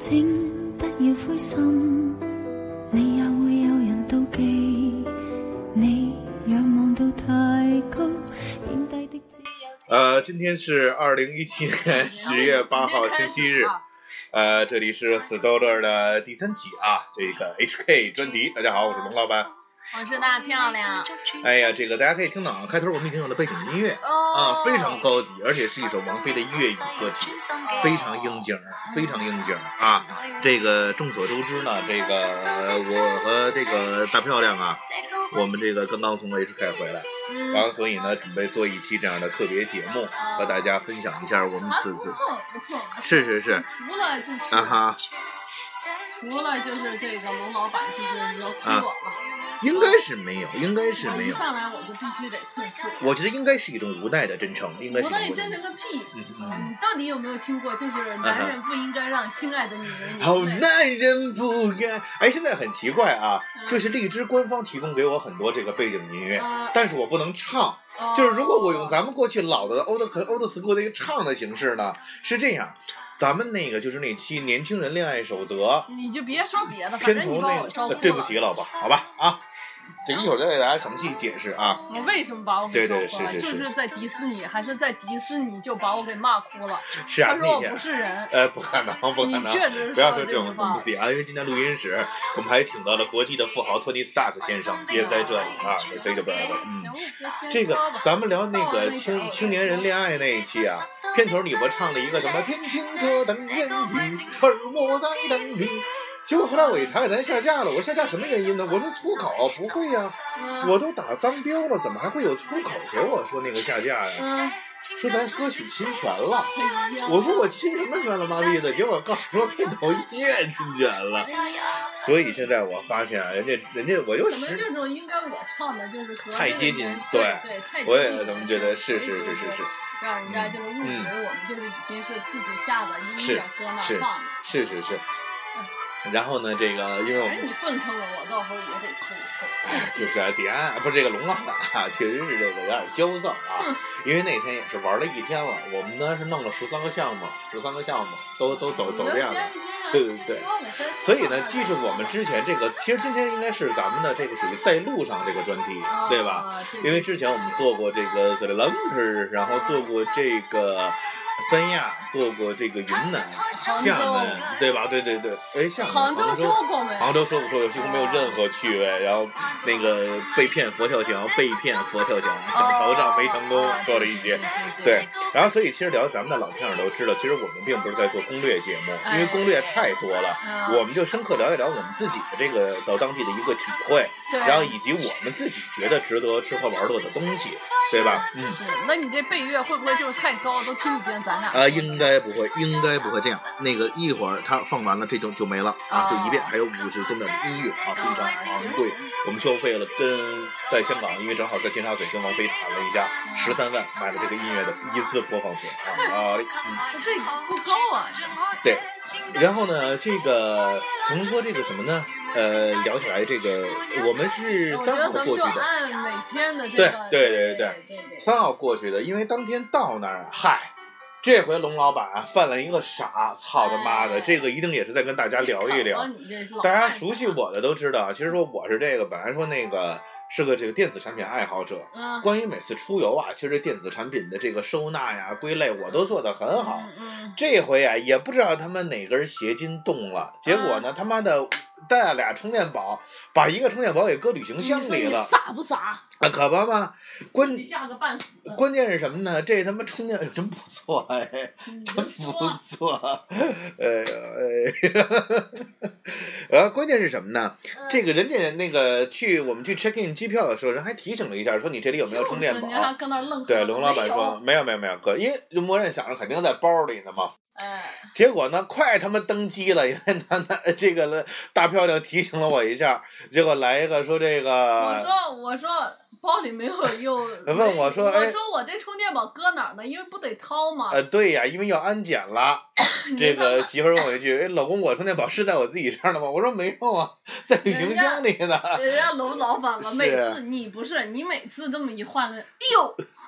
請不要灰心，你也會有人妒忌，你仰望到太高，變低的今天是2017年10月8號星期日，這裡是 Stoller 的第3期啊，這個 HK 專題。大家好，我是龍老闆。 我是大漂亮。 哎呀，這個大家可以聽到啊，開頭我們已經有了背景音樂啊，非常高級，而且是一首王菲的粵語歌曲，非常應景，非常應景啊。這個眾所周知呢，這個我和這個大漂亮啊，我們這個剛剛從 HK 回來，然後所以呢，準備做一期這樣的特別節目，和大家分享一下我們此次。 不錯。 是。 除了就是啊哈。 除了就是這個龍老闆就是要哭我了。 應該是沒有。 一上來我就必須得吐刺。 我覺得應該是一種無奈的真誠，應該是。 無奈真誠個屁！你到底有沒有聽過？就是男人不應該讓心愛的女人。 好男人不該。哎，現在很奇怪啊，就是荔枝官方提供給我很多這個背景音樂，但是我不能唱。就是如果我用咱們過去老的 old school 的一個唱的形式呢，是這樣。咱們那個就是那期年輕人戀愛守則， 你就別說別的， 片頭那個，對不起老婆，好吧啊，這個一會兒再給大家詳細解釋啊。 我為什麼把我給招哭了？ 是就是在迪士尼，還是在迪士尼就把我給罵哭了。 是啊， 他說我不是人。 不可能，不可能。 你確實不要說這種東西啊，因為今天錄音室我們還請到了國際的富豪托尼·斯塔克先生，也在這裡啊，這個不要的。這個咱們聊那個青年人戀愛那一期啊。片頭你不唱了一個什麼天青色等煙雨，而我在等你。結果後來我一查給咱下架了，我下架什麼原因呢？我說粗口不會呀，我都打髒標了，怎麼還會有粗口給我說那個下架呀？說咱歌曲侵權了。我說我侵什麼權了，媽逼的！結果告訴我片頭音樂侵權了。所以現在我發現啊，人家我就可能這種應該我唱的就是和太接近， 對，太接近。 我也這麼覺得，是。 讓人家就是誤以為我們就是已經是自己下的音樂搁那放的。 是。然後呢，這個因為我們你奉承了我，到時候也得吐。 就是啊，點不是這個龍老闆啊，確實是這個有點焦躁啊。因為那天也是玩了一天了，我們呢是弄了13個項目都走遍了。對。所以呢，記住我們之前這個，其實今天應該是咱們的這個屬於在路上這個專題，對吧？因為之前我們做過這個斯里蘭卡，然後做過這個三亞，做過這個雲南、廈門，對吧？對。哎，廈門、杭州說不說？幾乎沒有任何趣味。然後那個被騙佛跳牆，想逃賬沒成功，做了一些。對。然後所以其實聊咱們的老聽友都知道，其實我們並不是在做攻略節目，因為攻略太多了，我們就深刻聊一聊我們自己的這個到當地的一個體會，然後以及我們自己覺得值得吃喝玩樂的東西，對吧？ 那你這背樂會不會就是太高，都聽不見咱倆？ 應該不會這樣。那個一會兒他放完了，這就沒了啊，就一遍，還有50多秒的音樂啊，非常昂貴。我們消費了跟在香港，因為正好在尖沙咀跟王菲談了一下，13萬買了這個音樂的一次播放權啊。 這不高啊。 對。然後呢，這個從說這個什麼呢？聊起來這個，我們是3號過去的。 按每天的這個。 對，3號過去的，因為當天到那兒，嗨。這回龍老闆啊犯了一個傻，操他媽的！這個一定也是在跟大家聊一聊。大家熟悉我的都知道，其實說我是這個本來說那個是個這個電子產品愛好者。關於每次出遊啊，其實這電子產品的這個收納呀、歸類我都做得很好。這回啊也不知道他們哪根邪筋動了，結果呢他媽的帶了2充電寶，把一個充電寶給擱旅行箱裡了。 你傻不傻？ 啊，可不嘛！關鍵是什麼呢？這他媽充電真不錯哎，真不錯。然後關鍵是什麼呢？這個人家那個我們去 check in 機票的時候，人還提醒了一下，說你這裡有沒有充電寶？對，龍老闆說沒有哥，因為默認想着肯定在包裡呢嘛。結果呢，快他媽登機了，因為這個大漂亮提醒了我一下，結果來一個說這個， 我說包裡沒有用， 問我說， 我說我這充電寶擱哪兒呢？因為不得掏嗎？ 對呀，因為要安檢了。這個媳婦問我一句，老公，我充電寶是在我自己這兒的嗎？我說沒有啊，在旅行箱裡呢。 人家龍老闆嘛，每次你不是你每次這麼一換了，哎呦。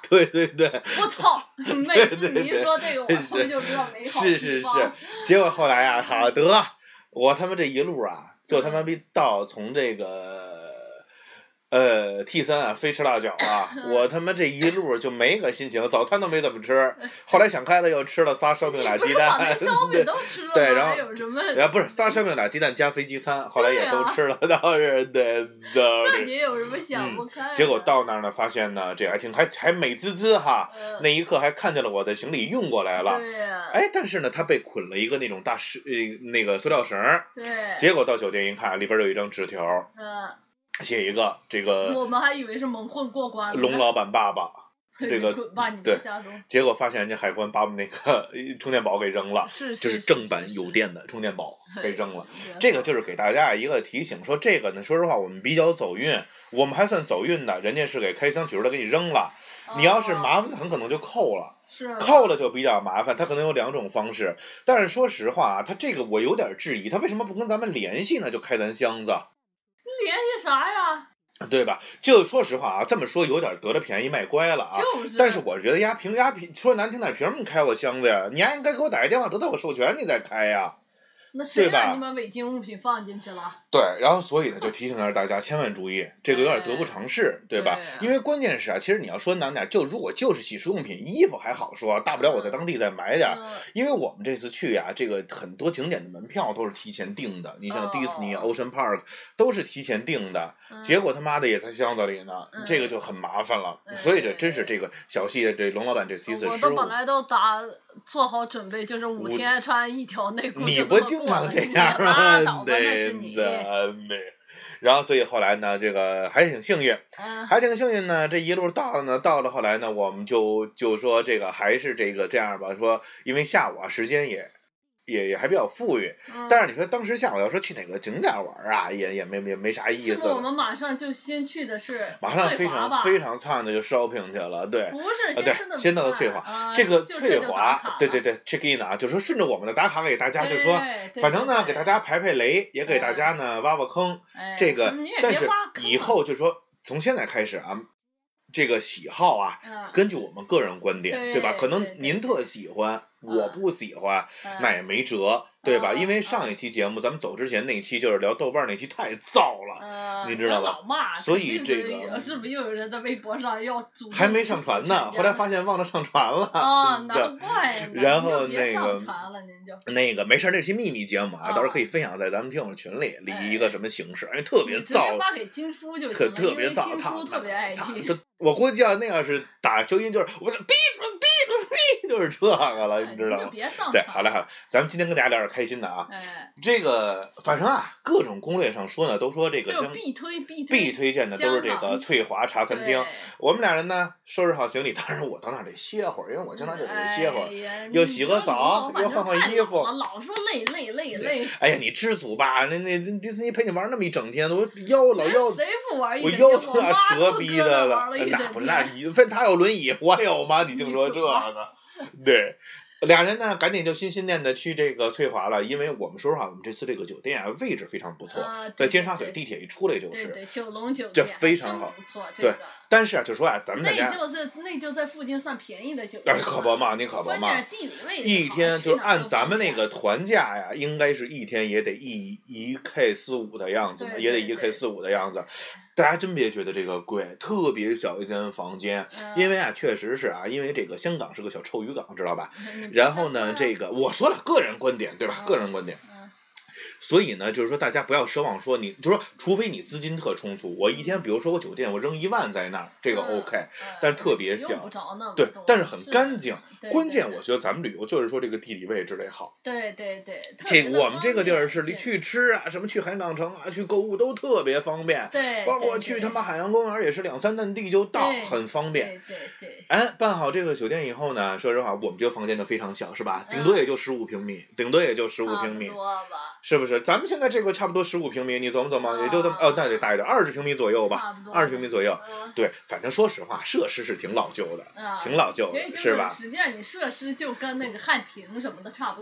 对对对。 我操！每次你一说这个，我他妈就知道美好地方。 是。结果后来啊，好得我他妈这一路啊，就他妈逼到从这个。T3啊，非吃辣椒啊！我他妈这一路就没个心情，早餐都没怎么吃。后来想开了，又吃了仨烧饼俩鸡蛋。 烧饼都吃了， 对，然后有什么？ 不是仨烧饼俩鸡蛋加飞机餐，后来也都吃了，倒是对。 那你有什么想不开？ 结果到那儿呢，发现呢，这还美滋滋哈。那一刻还看见了我的行李运过来了。 对呀。 但是呢，他被捆了一个那种那个塑料绳。 对。 结果到酒店一看，里边有一张纸条。写一个这个， 我们还以为是蒙混过关了。 龙老板爸爸，这个对，结果发现人家海关把我们那个充电宝给扔了，就是正版有电的充电宝给扔了。这个就是给大家一个提醒，说这个呢，说实话我们比较走运，我们还算走运的，人家是给开箱取出来给你扔了。你要是麻烦的，很可能就扣了。扣了就比较麻烦，它可能有2种方式。但是说实话啊，他这个我有点质疑，他为什么不跟咱们联系呢？就开咱箱子。 联系啥呀？ 对吧？就说实话啊，这么说有点得了便宜卖乖了啊。 就是。 但是我觉得凭说难听点，凭什么开我箱子呀？你还应该给我打个电话，得到我授权，你再开呀。 那谁让你把违禁物品放进去了？ 对，然后所以呢，就提醒一下大家，千万注意，这个有点得不偿失，对吧？因为关键是啊，其实你要说难点，如果就是洗漱用品、衣服还好说，大不了我在当地再买点。因为我们这次去呀，这个很多景点的门票都是提前订的，你像迪士尼、Ocean Park 都是提前订的，结果他妈的也在箱子里呢，这个就很麻烦了。所以这真是这个小细节，这龙老板这次失误。 我都本来都做好准备，就是5天穿1条内裤。 你不经常这样吗？对。然后所以后来呢，这个还挺幸运，呢。这一路到了后来呢，我们就说这个还是这样吧，说因为下午啊时间也还比较富裕，但是你说当时下午要说去哪个景点玩啊，也没啥意思。 是不是我们马上就先去的是马上非常灿的就 shopping 去了，对。 不是先到的翠华，这个翠华，对 check in 啊，就说顺着我们的打卡给大家，就说反正呢给大家排雷，也给大家呢挖坑，这个但是以后就说从现在开始啊。这个喜好啊，根据我们个人观点，对吧？可能您特喜欢，我不喜欢，那也没辙，对吧？因为上一期节目咱们走之前那期就是聊豆瓣那期太燥了，你知道吧？所以这个是不是又有人在微博上要组？ 还没上传呢，后来发现忘了上传了。 哦，难怪。 然后那个没事，那期秘密节目啊，到时候可以分享在咱们听友群里，以一个什么形式？因为特别燥。 发给金叔就行了， 特别燥， 金叔特别爱听。 我估计那要是打收音就是我说哔，就是这个了，你知道吗？对，好了，咱们今天跟大家聊点开心的啊。这个反正啊，各种攻略上说呢，都说这个必推荐的都是这个翠华茶餐厅。我们俩人呢收拾好行李，当然我到那儿得歇会儿，因为我经常就得歇会儿，又洗个澡，又换衣服。 老说累。 哎呀，你知足吧？那迪士尼陪你玩那么一整天，我老腰， 谁不玩一整天？我腰都要折逼的了。那不是你分他有轮椅，我有吗？你净说这个，对。俩人呢，赶紧就心心念的去这个翠华了，因为我们说实话，我们这次这个酒店啊，位置非常不错，在尖沙咀地铁一出来就是， 对九龙酒店， 这非常好， 不错， 对。但是啊，就说啊，咱们大家那就在附近算便宜的酒店， 可不嘛，你可不嘛， 地理位置一天就按咱们那个团价呀，应该是一天也得1K45的样子，也得1K45的样子。大家真别觉得这个贵，特别小一间房间，因为啊，确实是啊，因为这个香港是个小臭渔港，知道吧？然后呢，这个我说了个人观点，对吧？个人观点。所以呢，就是说大家不要奢望说你，就是说除非你资金特充足，我一天比如说我酒店我扔1万在那儿，这个 OK，但是特别小，对，但是很干净。关键我觉得咱们旅游就是说这个地理位置得好。 对。 这我们这个地儿是去吃啊，什么去海港城啊，去购物都特别方便。 对。 包括去他妈海洋公园也是2-3站地就到，很方便。 对。 办好这个酒店以后呢，说实话，我们这个房间就非常小，是吧？顶多也就15平米，15平米，是不是？咱们现在这个差不多15平米，你琢磨琢磨，也就这么那得大一点，20平米左右吧，20平米左右。对，反正说实话，设施是挺老旧的，是吧？ 实际上你设施就跟那个汉庭什么的差不多。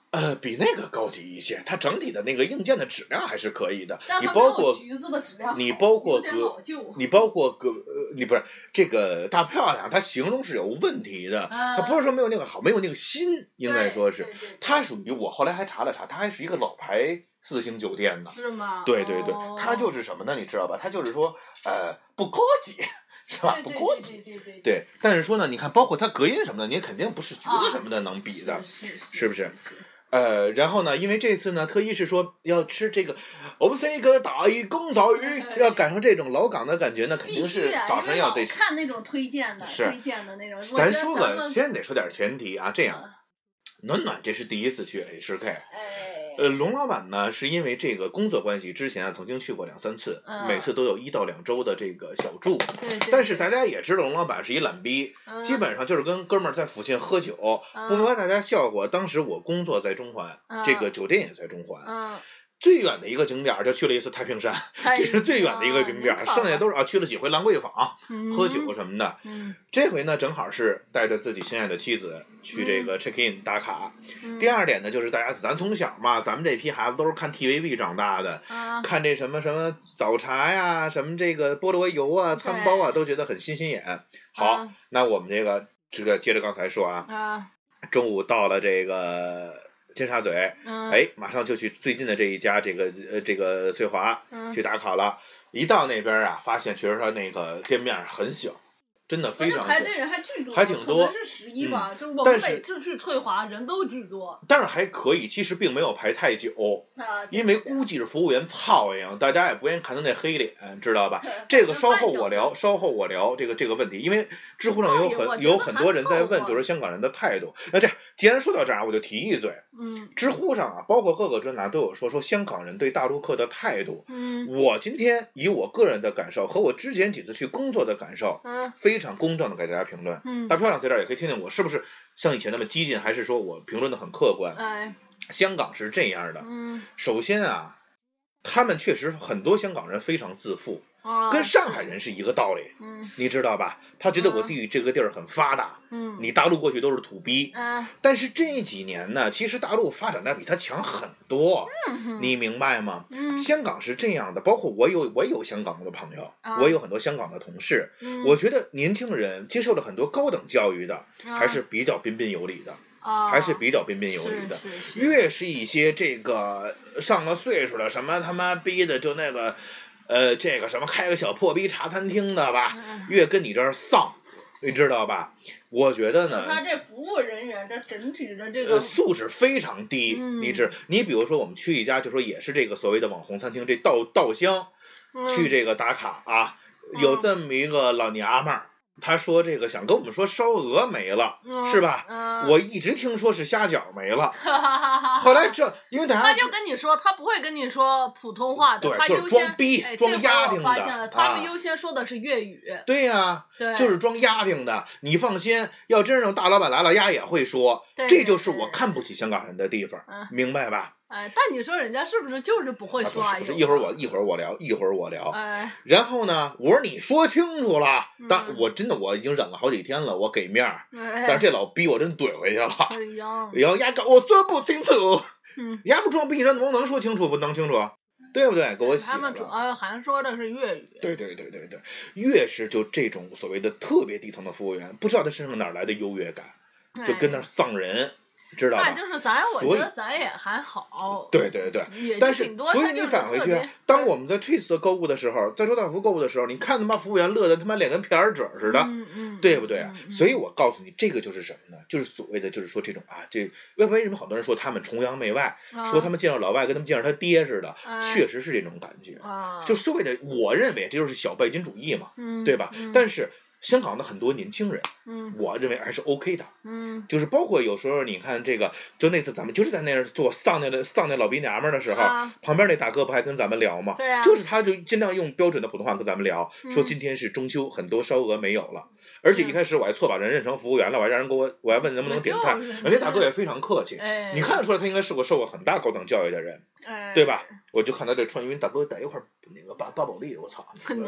比那个高级一些，它整体的那个硬件的质量还是可以的。 但你包括橘子的质量好， 你包括你不是这个大漂亮，它形容是有问题的，它不是说没有那个好，没有那个新，应该说是，它属于我后来还查了查，它还是一个老牌4星酒店呢。 是吗？ 对对对，它就是什么呢？你知道吧？它就是说不高级。是吧？不高级，对。但是说呢，你看，包括它隔音什么的，你肯定不是橘子什么的能比的，是不是？然后呢，因为这次呢，特意是说要吃这个，我们这个大宫烧鱼，要赶上这种老港的感觉呢，肯定是早上要得吃。 看那种推荐的那种。 咱说个，先得说点前提啊，这样，暖暖这是第一次去 HK。龙老板呢，是因为这个工作关系，之前曾经去过2、3次，每次都有1到2周的这个小住。 对。 但是大家也知道，龙老板是一懒逼，基本上就是跟哥们儿在附近喝酒。不瞒大家笑话，当时我工作在中环，这个酒店也在中环。最远的一个景点就去了一次太平山，这是最远的一个景点，剩下都是去了几回兰桂坊，喝酒什么的。这回呢，正好是带着自己心爱的妻子去这个 check in 打卡。第二点呢，就是咱从小嘛，咱们这批孩子都是看 TVB 长大的，看这什么早茶呀，什么这个菠萝油啊、餐包啊，都觉得很新眼。好，那我们这个接着刚才说啊，中午到了这个尖沙咀，马上就去最近的这一家这个翠华去打卡了。一到那边啊，发现确实他那个店面很小，真的非常小， 排队人还巨多， 还挺多， 可能是11吧，就是我们每次去翠华人都巨多， 但是还可以，其实并没有排太久，因为估计是服务员操样，大家也不愿意看他那黑脸，知道吧？这个稍后我聊这个问题，因为知乎上有很多人在问，就是香港人的态度。那既然说到这儿，我就提一嘴，知乎上啊，包括各个专栏都有说香港人对大陆客的态度。我今天以我个人的感受和我之前几次去工作的感受，非常公正的给大家评论。大漂亮在这儿也可以听听我是不是像以前那么激进，还是说我评论的很客观。香港是这样的，首先啊，他们确实很多香港人非常自负，跟上海人是一个道理，你知道吧？他觉得我自己这个地儿很发达，你大陆过去都是土逼，但是这几年呢，其实大陆发展的比他强很多，你明白吗？香港是这样的，包括我有香港的朋友，我有很多香港的同事，我觉得年轻人接受了很多高等教育的，还是比较彬彬有礼的。还是比较彬彬有礼的，越是一些这个上了岁数的，什么他妈逼的就那个，这个什么开个小破逼茶餐厅的吧，越跟你这儿丧，你知道吧？我觉得呢， 他这服务人员这整体的这个素质非常低，你比如说我们去一家就说也是这个所谓的网红餐厅，这稻香，去这个打卡啊，有这么一个老娘们儿。他说这个想跟我们说烧鹅没了，是吧？我一直听说是虾饺没了，后来因为他就跟你说，他不会跟你说普通话的， 对， 他就是装逼、装丫挺的。他们优先说的是粤语。 对呀，就是装丫挺的。你放心，要真是大老板来了，丫也会说。这就是我看不起香港人的地方，明白吧？ 但你说人家是不是就是不会说？ 不是，一会儿我聊。然后呢，我说你说清楚了，但我真的我已经忍了好几天了，我给面儿，但是这老逼我真怼回去了。然后丫搞我说不清楚，丫不装逼，人能说清楚不能清楚？对不对？给我写了。 他们主要还说的是粤语。 对，越是就这种所谓的特别底层的服务员，不知道他身上哪来的优越感，就跟那丧人。知道吧？ 那就是我觉得咱也还好。 对，但是所以你返回去，当我们在 Twist 购物的时候，在周大福购物的时候，你看他妈服务员乐得他妈脸跟皮儿褶似的，对不对？所以我告诉你，这个就是什么呢？就是所谓的，就是说这种为什么好多人说他们崇洋媚外，说他们见着老外跟他们见着他爹似的，确实是这种感觉。就所谓的，我认为这就是小拜金主义嘛，对吧？但是。香港的很多年轻人，我认为还是 OK 的，就是包括有时候你看这个，就那次咱们就是在那儿做丧那老逼娘们的时候，旁边那大哥不还跟咱们聊吗？ 对啊， 就是他就尽量用标准的普通话跟咱们聊，说今天是中秋，很多烧鹅没有了，而且一开始我还错把人认成服务员了，我还让人我还问能不能点菜，人家大哥也非常客气，你看得出来他应该是个受过很大高等教育的人，对吧？我就看他这穿云大哥在一块那个巴宝莉，我操，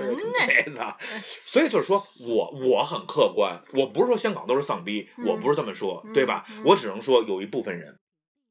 所以就是说我很客观，我不是说香港都是丧逼，我不是这么说，对吧？我只能说有一部分人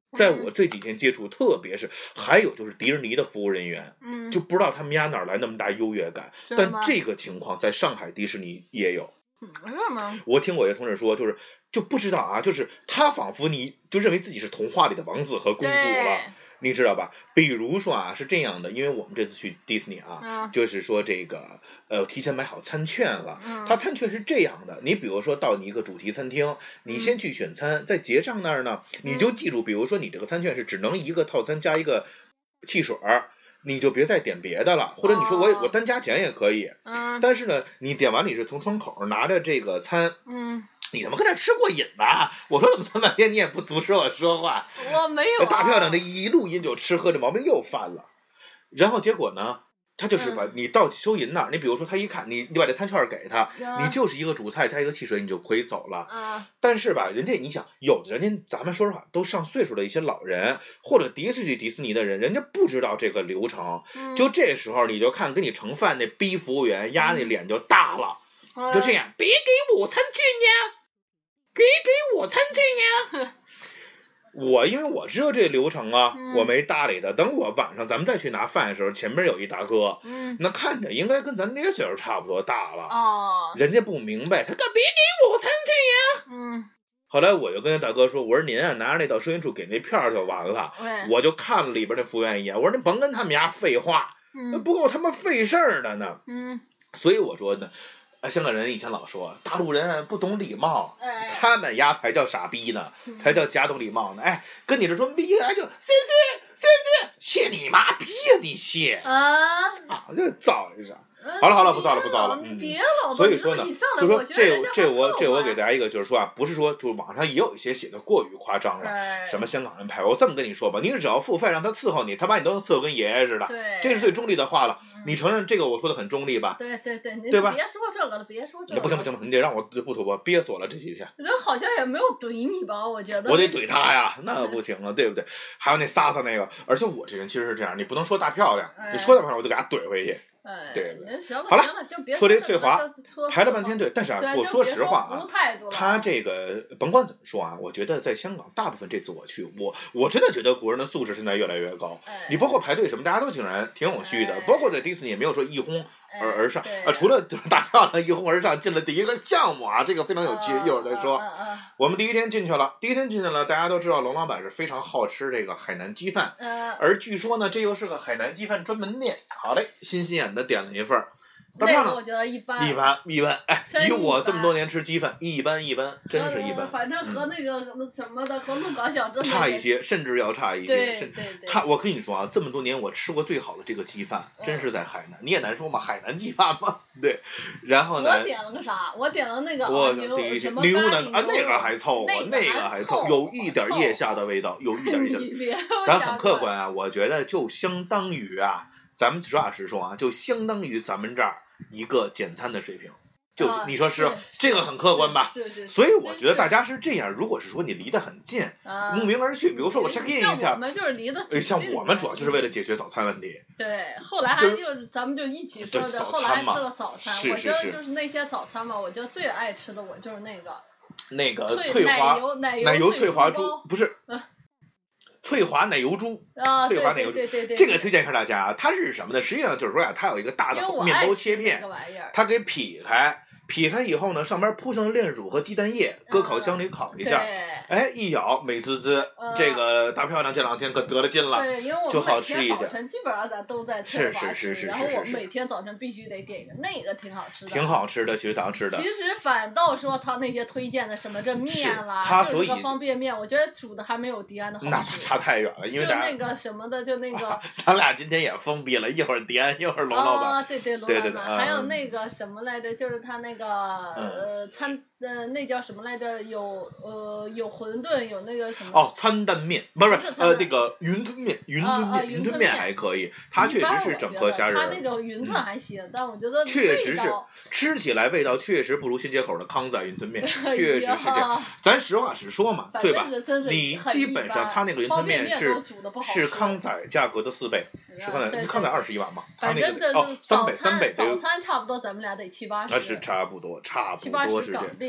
在我这几天接触，特别是还有就是迪士尼的服务人员，就不知道他们家哪来那么大优越感。但这个情况在上海迪士尼也有。 是吗？ 我听我一个同事说，就不知道啊，就是他仿佛你就认为自己是童话里的王子和公主了。你知道吧？比如说啊，是这样的，因为我们这次去迪士尼啊，就是说这个提前买好餐券了。它餐券是这样的，你比如说到你一个主题餐厅，你先去选餐，在结账那儿呢，你就记住，比如说你这个餐券是只能一个套餐加一个汽水儿。你就别再点别的了，或者你说我单加钱也可以，但是呢，你点完你是从窗口拿着这个餐，你他妈跟这吃过瘾吧？我说怎么这么半天你也不阻止我说话？ 我没有、 大漂亮这一路饮酒吃喝这毛病又犯了，然后结果呢？他就是把你到收银那儿，你比如说他一看你把这餐券给他，你就是一个主菜加一个汽水，你就可以走了。但是吧，人家你想，有的人家咱们说实话都上岁数的一些老人，或者第一次去迪士尼的人，人家不知道这个流程。就这时候你就看给你盛饭那逼服务员压那脸就大了，就这样，别给我餐券呀，给我餐券呀。因为我知道这流程啊，我没搭理他。等我晚上咱们再去拿饭的时候，前面有一大哥，那看着应该跟咱那岁数差不多大了。人家不明白，他干别给我餐券呀。后来我就跟大哥说，我说您啊，拿着那到收银处给那票就完了。我就看了里边那服务员一眼，我说您甭跟他们家废话，不够他们费事儿的呢。所以我说呢。香港人以前老说大陆人不懂礼貌，他们丫才叫傻逼呢，才叫假懂礼貌呢。跟你这说逼来就谢你妈逼呀你谢就造一下。好了，不造了。所以说呢，就说这我给大家一个就是说啊，不是说就网上也有一些写的过于夸张了，什么香港人派，我这么跟你说吧，你只要付费让他伺候你，他把你都能伺候跟爷爷似的，这是最中立的话了。你承认这个我说的很中立吧？ 对吧？ 别说这个了，别说这个。 不行，你得让我不吐，我憋死我了这几天。 人好像也没有怼你吧？我觉得。 我得怼他呀，那不行啊，对不对？还有那撒那个，而且我这人其实是这样，你不能说大漂亮，你说大漂亮我就给他怼回去。对，好了，说这翠华排了半天队，但是啊，我说实话啊，他这个甭管怎么说啊，我觉得在香港大部分这次我去，我真的觉得国人的素质现在越来越高。你包括排队什么，大家都竟然挺有序的，包括在迪士尼也没有说一哄而上除了大漂亮一哄而上进了第一个项目啊，这个非常有趣，一会儿再说。我们第一天进去了，大家都知道龙老板是非常好吃这个海南鸡饭，而据说呢，这又是个海南鸡饭专门店。好嘞，新鲜的点了一份。大漂亮， 我觉得一般， 以我这么多年吃鸡饭，一般，真是一般。 反正和那个什么的，和鹿港小镇差一些，甚至要差一些。我跟你说啊，这么多年我吃过最好的这个鸡饭，真是在海南。你也难说嘛，海南鸡饭嘛，对。然后呢？ 我点了个啥？我点了那个牛腩啊，那个还凑合，有一点腋下的味道，有一点腋下。咱很客观啊，我觉得就相当于啊。咱们实话实说啊，就相当于咱们这儿一个简餐的水平，你说是这个很客观吧？所以我觉得大家是这样，如果是说你离得很近，慕名而去，比如说我 check in 一下， 我们就是离得像我们主要就是为了解决早餐问题。 对，后来咱们就一起说着，后来还吃了早餐。我觉得就是那些早餐嘛，我觉得最爱吃的我就是那个翠华奶油翠华猪，不是。翠华奶油猪，翠华奶油猪，这个推荐一下大家啊。它是什么呢？实际上就是说呀，它有一个大的面包切片，它给劈开以后呢，上面铺上炼乳和鸡蛋液，搁烤箱里烤一下，一咬美滋滋。这个大漂亮这2天可得了劲了，就好吃一点。 早晨基本上咱都在是， 然后我每天早晨必须得点一个，那个挺好吃的。 挺好吃的，其实当吃的。 其实反倒说他那些推荐的什么这面啦，就是个方便面，我觉得煮的还没有迪安的好吃。 那差太远了，因为就那个什么的，就那个。 咱俩今天也封闭了，一会儿迪安，一会儿龙老板。 对，龙老板，还有那个什么来着，就是他那个。那叫什么来着？有馄饨，有那个什么？ 餐蛋面，不是那个云吞面，云吞面还可以，它确实是整颗虾仁。 它那个云吞还行，但我觉得确实是吃起来味道确实不如新街口的康仔云吞面，确实是这样。咱实话实说嘛，对吧？你基本上它那个云吞面是康仔价格的4倍，是康仔21碗嘛？ 反正 3倍， 早餐差不多，咱们俩得70-80。 那是差不多是这样。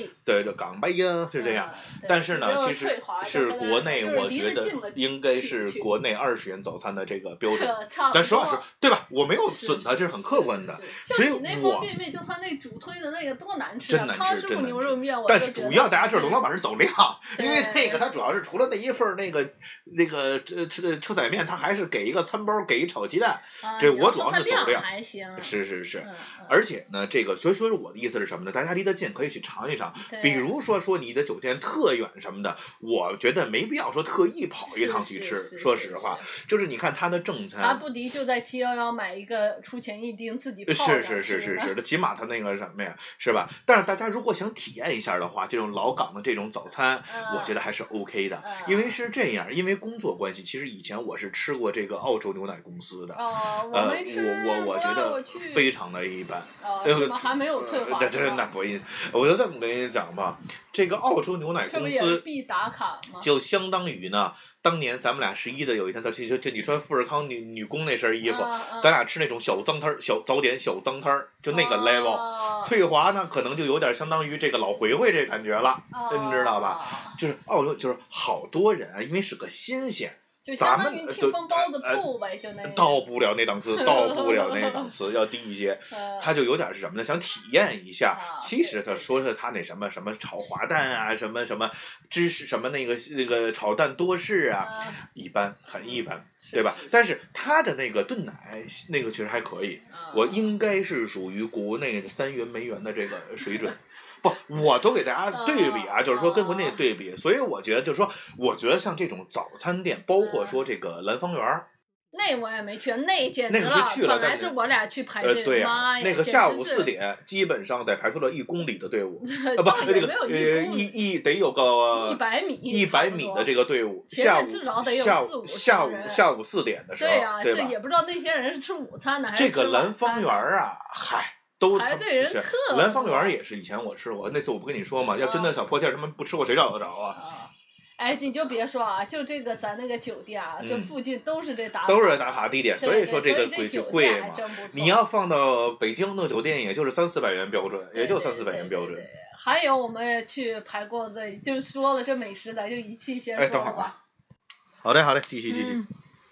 对，就港白音是这样。但是呢，其实是国内，我觉得应该是国内20元早餐的这个标准。咱实话实说，对吧？我没有损它，这是很客观的。所以我那方便面就他那主推的那个多难吃啊！ 真难吃， 汤师傅牛肉面， 但是主要大家知道龙老板是走量，因为那个他主要是除了那一份那个车仔面，他还是给一个餐包，给一炒鸡蛋。这我主要是走量。是，而且呢，这个所以说我的意思是什么呢？大家离得近可以去尝一尝，比如说你的酒店特远什么的，我觉得没必要说特意跑一趟去吃。说实话，就是你看他的正餐， 他不敌就在711买一个出钱一丁自己泡。 是，起码他那个什么呀，是吧？但是大家如果想体验一下的话，这种老港的这种早餐，我觉得还是 OK 的，因为是这样，因为工作关系，其实以前我是吃过这个澳洲牛奶公司的，我觉得非常的一般。 还没有翠华。 真的不，我就这么跟你讲吧，这个澳洲牛奶公司必打卡吗？ 就相当于呢。当年咱们俩11的有一天，就你穿富士康女工那身衣服，咱俩吃那种小脏摊儿、小早点、小脏摊儿，就那个 level。翠华呢，可能就有点相当于这个老回回这感觉了，你知道吧？就是澳洲，就是好多人因为是个新鲜。 就相当于庆丰包子铺呗，就那个到不了那档次，要低一些。他就有点是什么呢？想体验一下。其实他说是他那什么炒滑蛋啊，什么芝士什么那个炒蛋多士啊，一般，很一般，对吧？但是他的那个炖奶那个其实还可以，我应该是属于国内的3元梅园的这个水准。不，我都给大家对比啊，就是说跟国内对比，所以我觉得就是说，我觉得像这种早餐店，包括说这个蓝方园， 那我也没去，那简直那个是去了， 本来是我俩去排队， 对呀， 那个下午4点，基本上得排出了1公里的队伍，不，这个得有个100米的这个队伍，下午4点的时候， 对吧？这也不知道那些人是吃午餐的还是这个蓝方园啊，嗨。都排队人特多。 蓝方园也是以前我吃过，那次我不跟你说嘛，要真的小破店，他们不吃过谁找得着啊？ 哎，你就别说啊，就这个咱那个酒店啊，这附近都是这打卡地点，所以说这个贵嘛。你要放到北京那酒店，也就是300-400元标准，也就300-400元标准。 还有我们也去排过这，就说了这美食，咱就一气先说了吧。 好的，继续。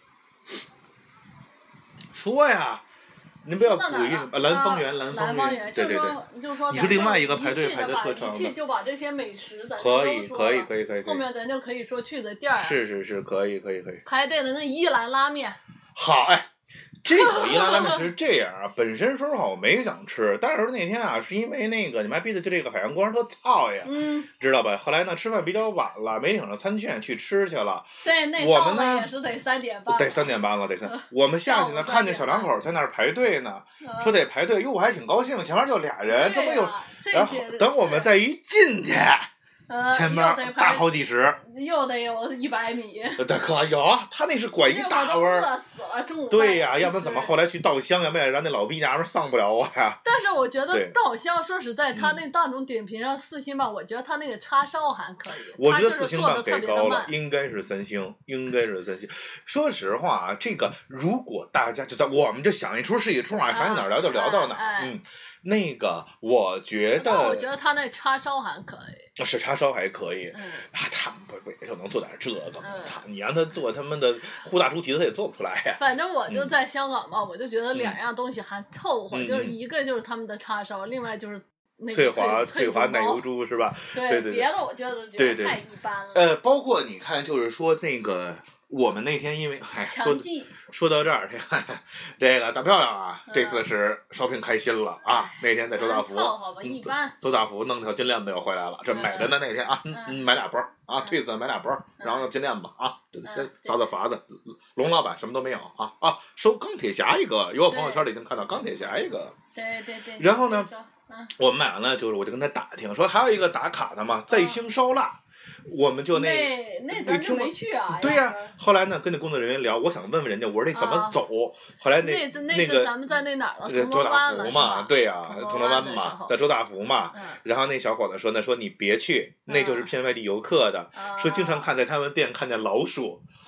说呀。您不要故意蓝方园，对， 就是说你是另外一个排队特长的， 一去就把这些美食的可以， 后面咱就可以说去的店儿， 是可以。 排队的那伊兰拉面， 好这个伊兰拉面是这样啊，本身说实话我没想吃，但是那天啊，是因为那个你们还逼的就这个海洋公园特操呀，知道吧？后来呢，吃饭比较晚了，没领上餐券去吃去了。我们呢也是得3点半， 得3点半了，我们下去呢，看见小两口在那儿排队呢，说得排队，哟，我还挺高兴，前面就俩人，这不有，然后等我们再一进去。前面大好几十， 又得有100米。 可有，他那是管一大窝。 饿死了，中午。 对呀，要不然怎么后来去稻香，要不然让那老逼娘们上不了我呀。 但是我觉得稻香，说实在，他那大众点评上4星吧，我觉得他那个叉烧还可以。 我觉得4星半给高了，应该是3星，说实话啊，这个如果大家就在我们就想一出是一出啊，想哪儿聊就聊到哪儿，那个我觉得他那叉烧还可以， 是叉烧还可以，他们不也就能做点这个吗？操，你让他做他们的呼大猪蹄子，他也做不出来呀。 反正我就在香港嘛，我就觉得2样东西还凑合，就是一个就是他们的叉烧，另外就是那个翠华奶油猪是吧？ 对，别的我觉得太一般了。包括你看，就是说那个。我们那天因为说到这儿，这个大漂亮啊，这次是shopping开心了啊！那天在周大福，周大福弄条金链子又回来了，这美着呢那天啊，买俩包啊，退色买俩包，然后金链子啊，扫法子，龙老板什么都没有啊，收钢铁侠一个，有我朋友圈里已经看到钢铁侠一个， 对， 然后呢，我们买完了就是我就跟他打听说还有一个打卡的嘛，在星烧腊。我们就那咱就没去啊。 对呀，后来呢，跟那工作人员聊，我想问问人家，我说那怎么走？后来那个咱们在那哪儿了？ 周大福嘛，对呀，铜锣湾嘛， 在周大福嘛。然后那小伙子说说你别去，那就是偏外地游客的，说经常看在他们店看见老鼠。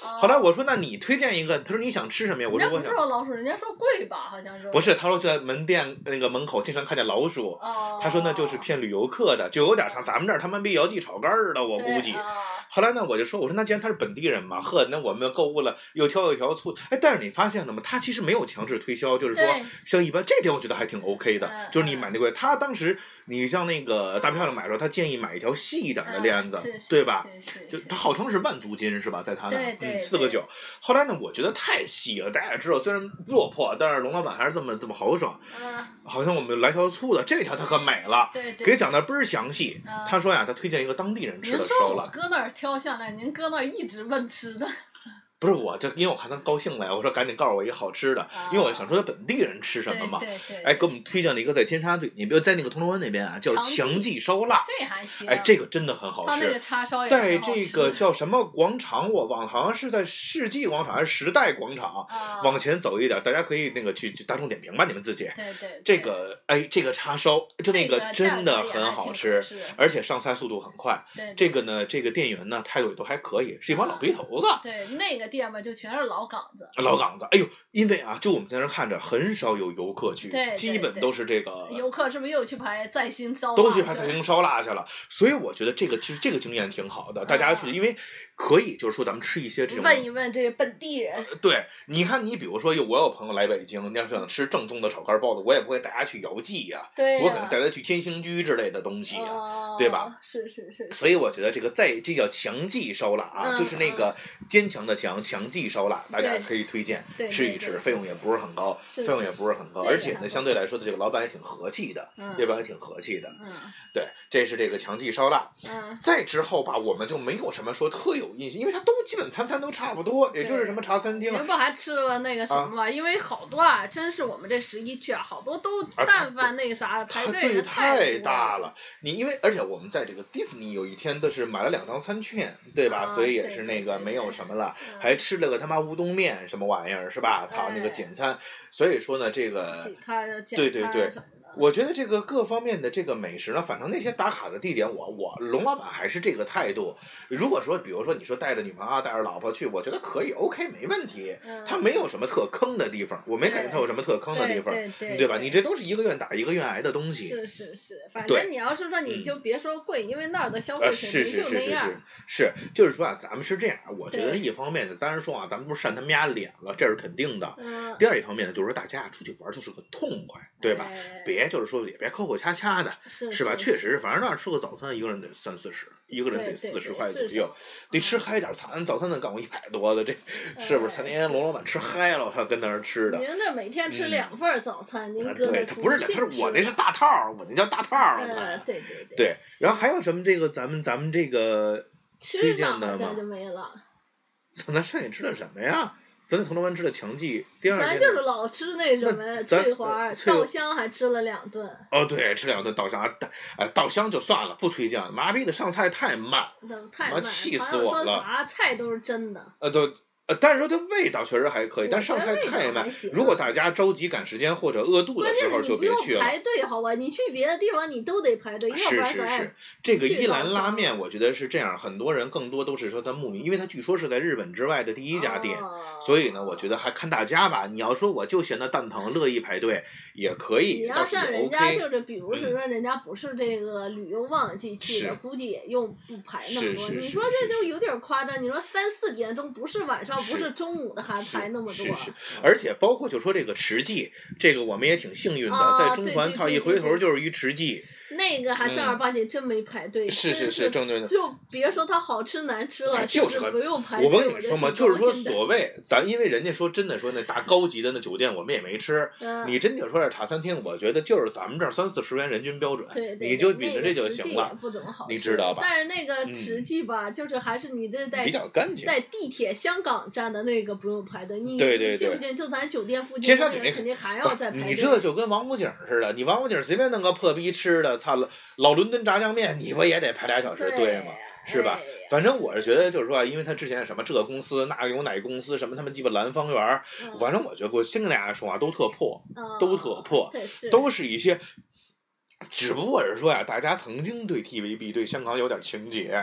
后来我说那你推荐一个，他说你想吃什么呀？我说我想。 人家不说老鼠，人家说贵吧，好像是。 不是，他说在门店那个门口经常看见老鼠。他说那就是骗旅游客的，就有点像咱们这儿他妈逼姚记炒肝儿的，我估计。后来呢，我说那既然他是本地人嘛，呵，那我们购物了又挑一条醋，哎，但是你发现了吗？他其实没有强制推销，就是说像一般这点我觉得还挺 OK 的，就是你买那个，他当时你像那个大漂亮买的时候，他建议买一条细一点的链子，对吧？就他号称是万足金是吧？在他那4个9。后来呢，我觉得太细了，大家也知道，虽然落魄，但是龙老板还是这么豪爽。好像我们来条粗的，这条他可美了，给讲的倍儿详细。他说呀，他推荐一个当地人吃的烧腊。 您说我搁那儿挑下来，您搁那儿一直问吃的。 不是我这，因为我看他高兴了呀，我说赶紧告诉我一个好吃的，因为我想说他本地人吃什么嘛。哎，给我们推荐了一个在尖沙咀，你比如在那个铜锣湾那边啊，叫强记烧腊。 这还行。 哎，这个真的很好吃。 他那个叉烧也在这个叫什么广场，我忘了，好像是在世纪广场还是时代广场，往前走一点，大家可以那个去大众点评吧，你们自己。 对。 这个哎，这个叉烧就那个真的很好吃，而且上菜速度很快。这个呢，这个店员呢态度也都还可以，是一帮老逼头子。 对，那个店吧就全是老岗子， 哎呦，因为啊，就我们在那看着，很少有游客去，基本都是这个游客是不是又去排在兴烧腊？ 都去排在兴烧腊去了，所以我觉得这个其实这个经验挺好的，大家去，因为可以就是说咱们吃一些这种问一问这个本地人。 对，你看你比如说我有朋友来北京，你要想吃正宗的炒肝包子，我也不会带他去姚记呀，我可能带他去天兴居之类的东西呀，对吧？ 是。 所以我觉得这叫强记烧腊啊，就是那个坚强的强记烧腊，大家可以推荐吃一吃，费用也不是很高，而且呢，相对来说的这个老板也挺和气的，对吧？也挺和气的。对，这是这个强记烧腊。再之后吧，我们就没有什么说特有印象，因为它都基本餐都差不多，也就是什么茶餐厅。 您不还吃了那个什么吗？因为好多啊，真是我们这11区啊，好多都但凡那个啥排队的太大了。因为而且我们在这个迪士尼有一天的是买了2张餐券，对吧？所以也是那个没有什么了，还吃了个他妈乌冬面什么玩意儿是吧？操那个简餐，所以说呢，这个对。我觉得这个各方面的这个美食呢，反正那些打卡的地点，我龙老板还是这个态度。如果说，比如说你说带着女朋友带着老婆去，我觉得可以 ，OK 没问题。他没有什么特坑的地方，我没感觉他有什么特坑的地方，对吧？你这都是一个愿打一个愿挨的东西。 是，反正你要是说你就别说贵，因为那儿的消费水平就那样。 是，就是说啊，咱们是这样，我觉得一方面呢，咱是说啊，咱们不是扇他们家脸了，这是肯定的。第二一方面呢，就是说大家出去玩就是个痛快，对吧？别就是说也别抠抠掐掐的，是吧？确实，反正那儿吃个早餐，一个人得30-40，一个人得40块左右，得吃嗨点。早餐能干我100多的，这是不是？那天龙老板吃嗨了，他跟那儿吃的。 您这每天吃2份早餐，您搁那他不是2份，我那是大套，我那叫大套。对。然后还有什么这个咱们这个推荐的吗？ 就没了。 咱上瘾吃的什么呀？咱在铜锣湾吃的强记，第二天咱就是老吃那什么翠华、稻香，还吃了2顿。 哦，对，吃2顿稻香，稻香就算了，不推荐了。妈逼的上菜太慢，气死我了。 啥菜都是真的。 都。但是说它味道确实还可以，但上菜太慢。如果大家着急赶时间或者饿肚的时候，就别去了。 排队好吧？你去别的地方你都得排队，要不然是。这个伊兰拉面，我觉得是这样，很多人更多都是说它慕名，因为它据说是在日本之外的第1家店，所以呢，我觉得还看大家吧。你要说我就嫌它蛋疼，乐意排队也可以。 你要像人家就是，比如说人家不是这个旅游旺季去的，估计也用不排那么多。你说这就有点夸张。你说3-4点钟不是晚上。不是中午的还排那么多， 是，而且包括就说这个池记，这个我们也挺幸运的，在中环操一回头就是一池记， 那个还正儿八经真没排队， 是正对的， 就别说它好吃难吃了，就是不用排队。 我跟你说嘛，就是说所谓咱，因为人家说真的说那大高级的那酒店我们也没吃，你真就说这茶餐厅，我觉得就是咱们这儿30-40元人均标准，你就比着这就行了， 不怎么好吃， 你知道吧？ 但是那个池记吧，就是还是你这比较干净， 在地铁香港站的那个不用排队，你信不信？就咱酒店附近， 尖沙咀那肯定还要再排队。 你这就跟王府井似的，你王府井随便弄个破逼吃的，操了老伦敦炸酱面，你不也得排2小时队吗？是吧？反正我是觉得就是说，因为他之前什么这个公司那个有哪公司什么他们鸡巴蓝方园，反正我觉得我先跟大家说啊，都特破，都是一些，只不过是说呀，大家曾经对 TVB 对香港有点情结。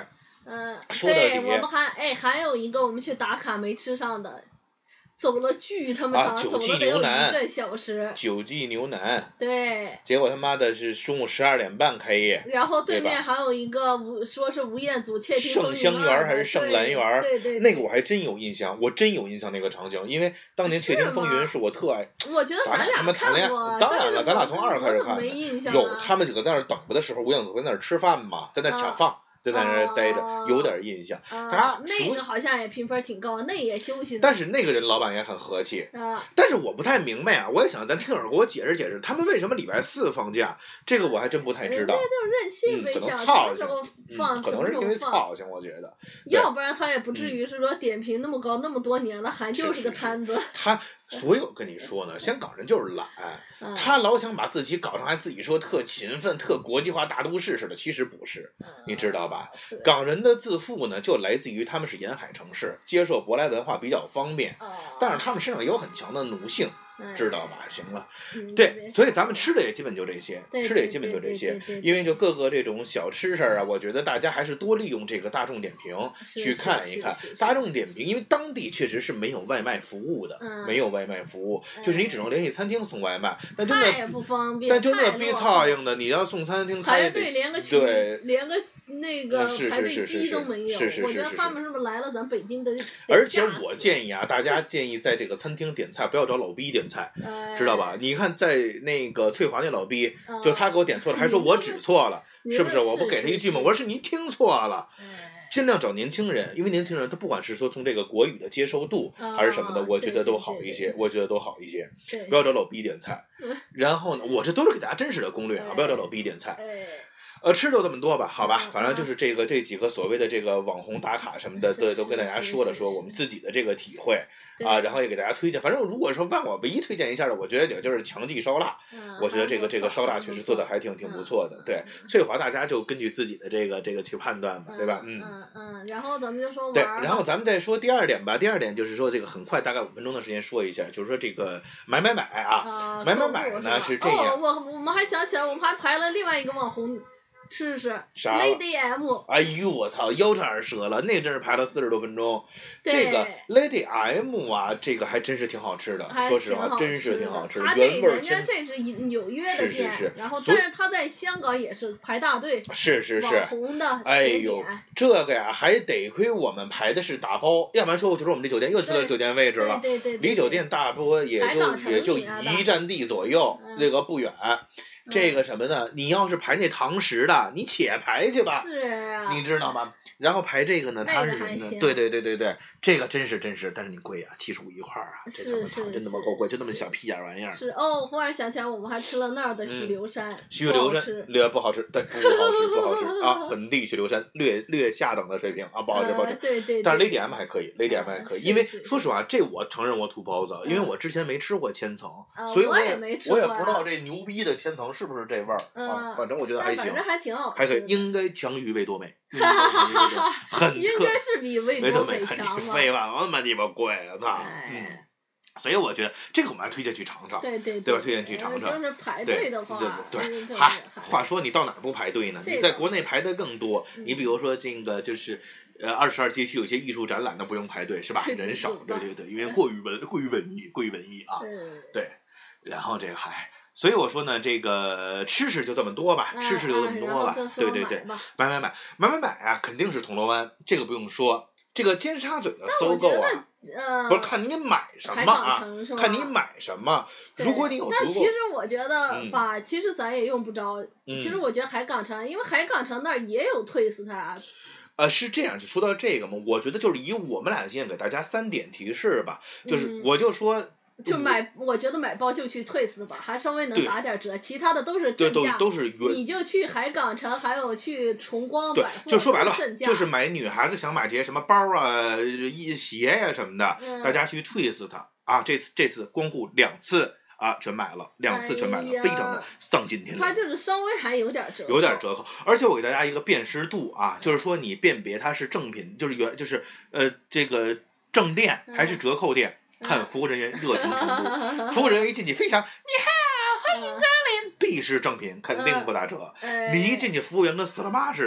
说到底， 对，我们还有一个我们去打卡没吃上的。走了巨他妈长，走了得有1个小时。 九记牛腩。 对。 结果他妈的是中午12点半开业。 然后对面还有一个说是吴彦祖窃听风云2。 圣香园还是圣兰园？ 对。 那个我还真有印象，我真有印象那个场景，因为当年窃听风云是我特爱。 我觉得咱俩谈恋爱，当然了，咱俩从2开始看的。 没印象。 有他们几个在那儿等着的时候，吴彦祖在那儿吃饭嘛，在那儿抢饭。在那儿待着，有点印象。他那个好像也评分挺高，那也休息。 但是那个人老板也很和气。但是我不太明白啊，我也想咱听友给我解释解释，他们为什么礼拜4放假？这个我还真不太知道。 就是任性呗， 可能操性， 可能是因为操性，我觉得。 要不然他也不至于是说点评那么高，那么多年了还就是个摊子。 他所有跟你说呢，香港人就是懒，他老想把自己搞成还自己说特勤奋、特国际化大都市似的，其实不是，你知道吧？港人的自负呢，就来自于他们是沿海城市，接受舶来文化比较方便，但是他们身上也有很强的奴性。知道吧？行了，对，所以咱们吃的也基本就这些，吃的也基本就这些，因为就各个这种小吃事儿啊，我觉得大家还是多利用这个大众点评去看一看。大众点评，因为当地确实是没有外卖服务的，没有外卖服务，就是你只能联系餐厅送外卖，但就那不方便， 但就那逼操应的，你要送餐厅，他也得连个那个排队机都没有。我觉得他们是不是来了咱北京的？ 而且我建议啊，大家建议在这个餐厅点菜，不要找老逼点菜，知道吧？你看在那个翠华那老逼，就他给我点错了，还说我指错了，是不是？我不给他一句吗？我说是你听错了。尽量找年轻人，因为年轻人他不管是说从这个国语的接受度还是什么的，我觉得都好一些，我觉得都好一些。不要找老逼点菜。然后呢，我这都是给大家真实的攻略啊，不要找老逼点菜。吃就这么多吧，好吧，反正就是这几个所谓的这个网红打卡什么的，都跟大家说了说我们自己的这个体会啊，然后也给大家推荐。反正如果说让我唯一推荐一下的，我觉得就是强记烧腊，我觉得这个烧腊确实做的还挺不错的。对，翠华大家就根据自己的这个去判断吧，对吧？ 然后咱们就说对，然后咱们再说第2点吧。第2点就是说这个很快，大概5分钟的时间说一下，就是说这个买啊，买呢是这样。 我们还想起来，我们还排了另外一个网红。吃啥 Lady M。 哎呦我操，腰差点折了，那真是排了40多分钟。这个 Lady M 啊，这个还真是挺好吃的，说实话，真是挺好吃的，原味人家这是纽约的店，然后但是他在香港也是排大队， 是网红的。 哎呦，这个呀还得亏我们排的是打包，要不然说就是我们这酒店又去了酒店位置了， 对， 离酒店大多也就1站地左右，那个不远。这个什么呢？你要是排那堂食的，你且排去吧， 是啊， 你知道吗？然后排这个呢，它是什么呢？对，这个真是，但是你贵啊，75一块啊，这他妈操，真他妈够贵，就那么小屁眼玩意儿。 是哦，忽然想起来，我们还吃了那儿的许留山， 许留山不好吃，对，不好吃啊！本地许留山略下等的水平啊，不好吃。 对。 但是 Lady M 还可以，Lady M 还可以，因为说实话，这我承认我土包子，因为我之前没吃过千层，所以我也不知道这牛逼的千层是不是这味儿啊？反正我觉得还行， 还挺好吃， 还可以，应该强于味多美， 应该是比味多美强嘛。 废话，那么鸡巴贵，我操！所以我觉得这个我们还推荐去尝尝， 对吧？推荐去尝尝。 就是排队的话， 对。话说你到哪儿不排队呢？你在国内排的更多。你比如说这个就是22街区有些艺术展览，那不用排队是吧？人少，对，因为过于文艺啊。对，然后这个还。所以我说呢，这个吃就这么多吧，吃就这么多吧，对，买啊，肯定是铜锣湾，这个不用说。这个尖沙咀的搜购啊，不是看你买什么啊，看你买什么。如果你有足够， 但其实我觉得吧，其实咱也用不着。其实我觉得海港城，因为海港城那儿也有Twist啊。 是这样，就说到这个嘛，我觉得就是以我们俩的经验给大家3点提示吧，就是我就说。 我觉得买包就去Twist吧，还稍微能打点折，其他的都是正价。 都是你就去海港城，还有去崇光百货， 就说白了，就是买女孩子想买这些什么包啊、鞋呀什么的，大家去Twist啊。这次光顾2次啊，全买了，2次全买了，非常的丧尽天良。 它就是稍微还有点折扣，而且我给大家一个辨识度啊，就是说你辨别它是正品，就是这个正店还是折扣店。看服务人员热情程度，服务人员一进去非常你好，欢迎光临，必是正品，肯定不打折。你一进去，服务员跟死了妈似的，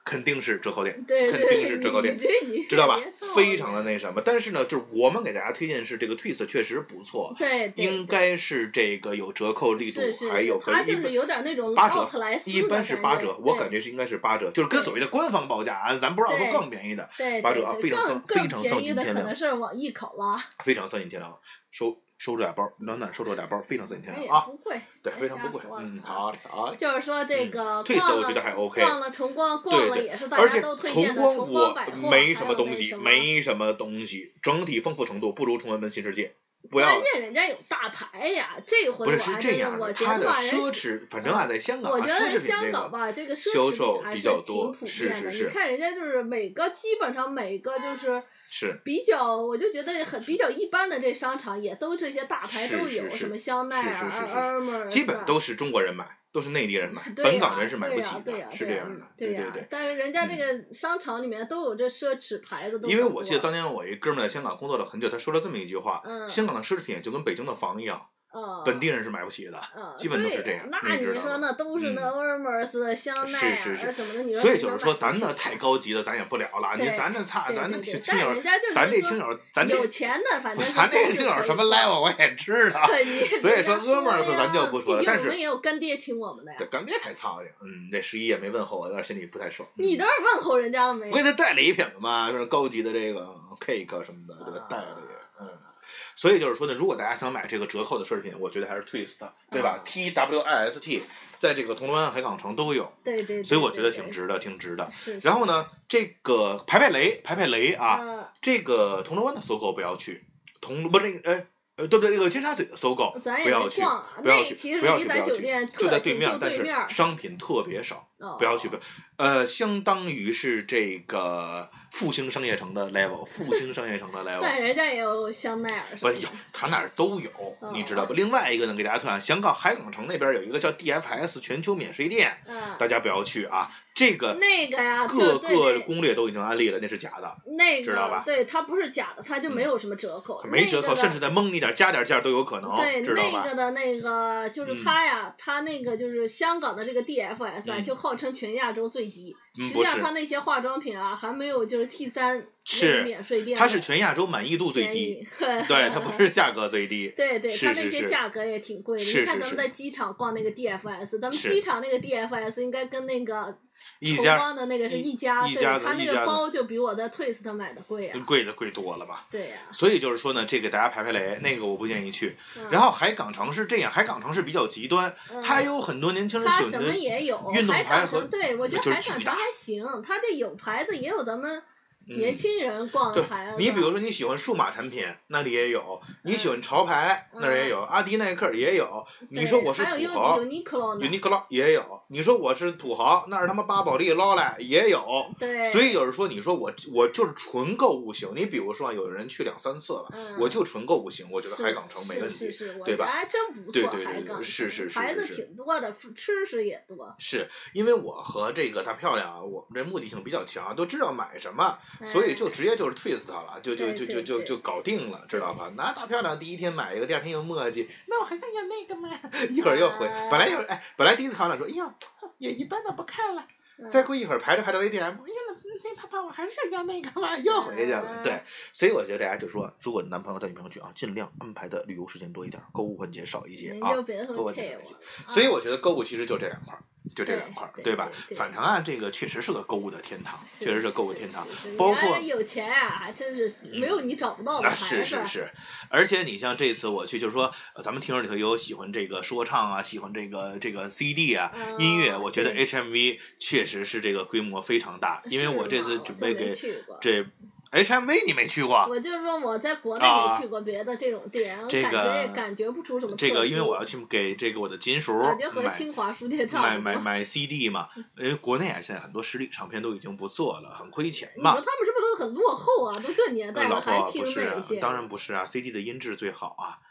肯定是折扣店， 对肯定是折扣店，知道吧？非常的那什么。但是呢，就是我们给大家推荐是这个 Twist 确实不错， 对， 应该是这个有折扣力度，还有它就是有点那种 8折， 一般是8折，我感觉是应该是8折，就是跟所谓的官方报价，咱不知道说更便宜的8折啊，非常丧尽天良。 可能是网易考拉， 非常丧尽天良，收这俩包，暖暖收这俩包，非常丧尽天良啊！ 不贵， 对，非常不贵。好。 就是说这个 Twist我觉得还 OK， 逛了崇光，逛了也是大家都推荐的崇光百货， 没什么东西，整体丰富程度不如崇文门新世界。关键人家有大牌呀，这回不是这样的，它的奢侈，反正在香港， 我觉得香港吧，这个销售比较多， 是。 你看人家就是基本上每个是比较，我就觉得比较一般的这商场也都这些大牌都有，什么香奈儿、Hermes， 基本都是中国人买，都是内地人买，本港人是买不起的，是这样的。对。 但是人家这个商场里面都有这奢侈牌子， 因为我记得当年我一哥们在香港工作了很久，他说了这么一句话：香港的奢侈品就跟北京的房一样。本地人是买不起的，基本都是这样。 那你说那都是那 Hermes、香奈儿什么的，你说所以就是说咱那太高级的咱也不了了，咱这听友，咱这听友， 有钱的反正咱这听友什么 level 我也知道，所以说 Hermes 咱就不说了。但是我们也有干爹听我们的呀。 对，干爹太苍蝇，那11也没问候我，有点心里不太爽。 你倒是问候人家了没？ 我给他带礼品嘛，就是高级的这个 cake 什么的，给他带了也。所以就是说呢，如果大家想买这个折扣的奢侈品，我觉得还是 Twist， 对吧？TWIST 在这个铜锣湾、海港城都有， 对。 所以我觉得挺值的。然后呢，这个排排雷啊，这个铜锣湾的搜狗不要去，对不对？那个尖沙咀的搜狗不要去，就在对面，但是商品特别少，不要去。相当于是这个复兴商业城的 level， 但人家也有香奈儿， 不有，他那儿都有，你知道吧？另外一个呢，给大家推荐，香港海港城那边有一个叫 DFS 全球免税店，大家不要去啊。这个那个呀， 各个攻略都已经安利了，那是假的， 那个知道吧？ 对，它不是假的，它就没有什么折扣， 没折扣，甚至再蒙你点，加点价都有可能， 对， 知道吧？ 那个的那个就是它呀，它那个就是香港的这个 DFS 啊，就号称全亚洲最低，实际上它那些化妆品啊，还没有就是 T3 是免税店， 它是全亚洲满意度最低，对，它不是价格最低， 对，它那些价格也挺贵的。你看咱们在机场逛那个 DFS， 咱们机场那个 DFS 应该跟那个崇光的那个是一家，对，他那个包就比我在 Twist 买的贵啊， 贵多了吧？ 对呀。 所以就是说呢，这个大家排雷，那个我不建议去。然后海港城是这样，海港城是比较极端，它有很多年轻人喜欢的运动牌和， 对，我觉得海港城还行，它这有牌子，也有咱们年轻人逛的牌子。 你比如说你喜欢数码产品，那里也有；你喜欢潮牌，那也有；阿迪耐克也有。你说我是土豪 ，Uniqlo 也有。你说我是土豪，那是他妈巴宝莉、劳莱也有。 对。 所以就是说，你说我就是纯购物型。你比如说，有人去2-3次了，我就纯购物型，我觉得海港城没问题，对吧？ 还真不错，海港是， 牌子挺多的，吃食也多。 是因为我和这个大漂亮，我们这目的性比较强，都知道买什么，所以就直接就是 Twist 了，就搞定了，知道吧？拿大漂亮第一天买一个，第二天又磨叽，那我还想要那个吗？一会儿又回，本来第一次看了说，哎呀，也一般的不看了。再过一会儿排着 ATM， 哎呀，那爸我还是想要那个嘛，又回去了。对，所以我觉得大家就说，如果男朋友带女朋友去啊，尽量安排的旅游时间多一点，购物环节少一些啊，购物环节少一些。所以我觉得购物其实就这2块。对吧？反正啊，这个确实是个购物的天堂，确实是购物天堂。包括有钱啊，还真是没有你找不到的牌子。 是，而且你像这次我去，就是说，咱们听友里头也有喜欢这个说唱啊，喜欢这个 CD 啊，音乐。我觉得 HMV 确实是这个规模非常大，因为我这次准备给这。HMV 你没去过？ 我就是说我在国内没去过别的这种店，感觉不出什么特殊。 这个因为我要去给这个我的金叔感觉和新华书店差不多。 买 CD 嘛，因为国内现在很多实体唱片都已经不做了，很亏钱嘛。 你说他们是不是很落后啊？都这年代了还听那些？ 当然不是啊 ，CD 的音质最好啊。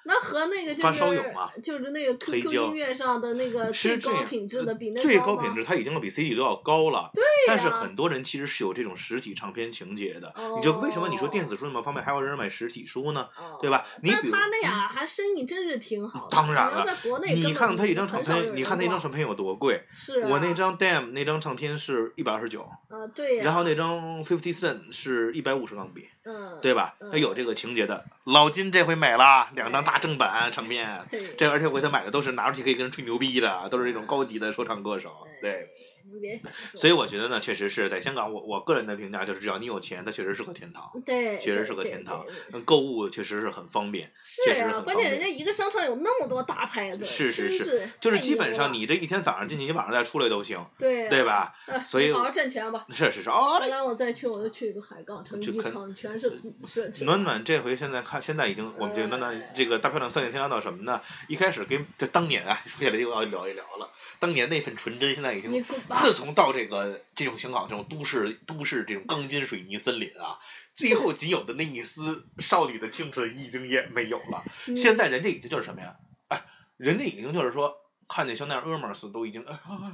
那和那个发烧友嘛， 就是那个 QQ 音乐上的那个最高品质的比那最高品质，它已经比 CD 都要高了。 对但是很多人其实是有这种实体唱片情节的。你就为什么你说电子书那么方便，还有人买实体书呢？对吧？你比如他那样还生意真是挺好的。 当然了， 在国内你看他一张唱片，你看那张唱片有多贵？ 是我那张 Damn 那张唱片是129。 对呀。 然后那张50 Cent 是150港币。对吧？他有这个情节的。老金这回买了2张大正版唱片，这而且我给他买的都是拿出去可以跟人吹牛逼的，都是这种高级的说唱歌手。对。所以我觉得呢，确实是在香港，我个人的评价就是，只要你有钱，它确实是个天堂。 对， 确实是个天堂。购物确实是很方便。 是啊，关键人家一个商场有那么多大牌子。 是，就是基本上你这一天早上进去，你晚上再出来都行。对吧？所以好好挣钱吧。 是哦。本来我再去，我就去一个海港城，一场全是股市。 暖暖这回现在已经，我们这个暖暖这个大漂亮三月天聊到什么呢？一开始就当年啊，说起来又要聊一聊了。当年那份纯真，现在已经自从到这种香港这种都市这种钢筋水泥森林啊，最后仅有的那一丝少女的青春已经也没有了。现在人家已经就是什么呀？人家已经就是说，看见像那样Hermes都已经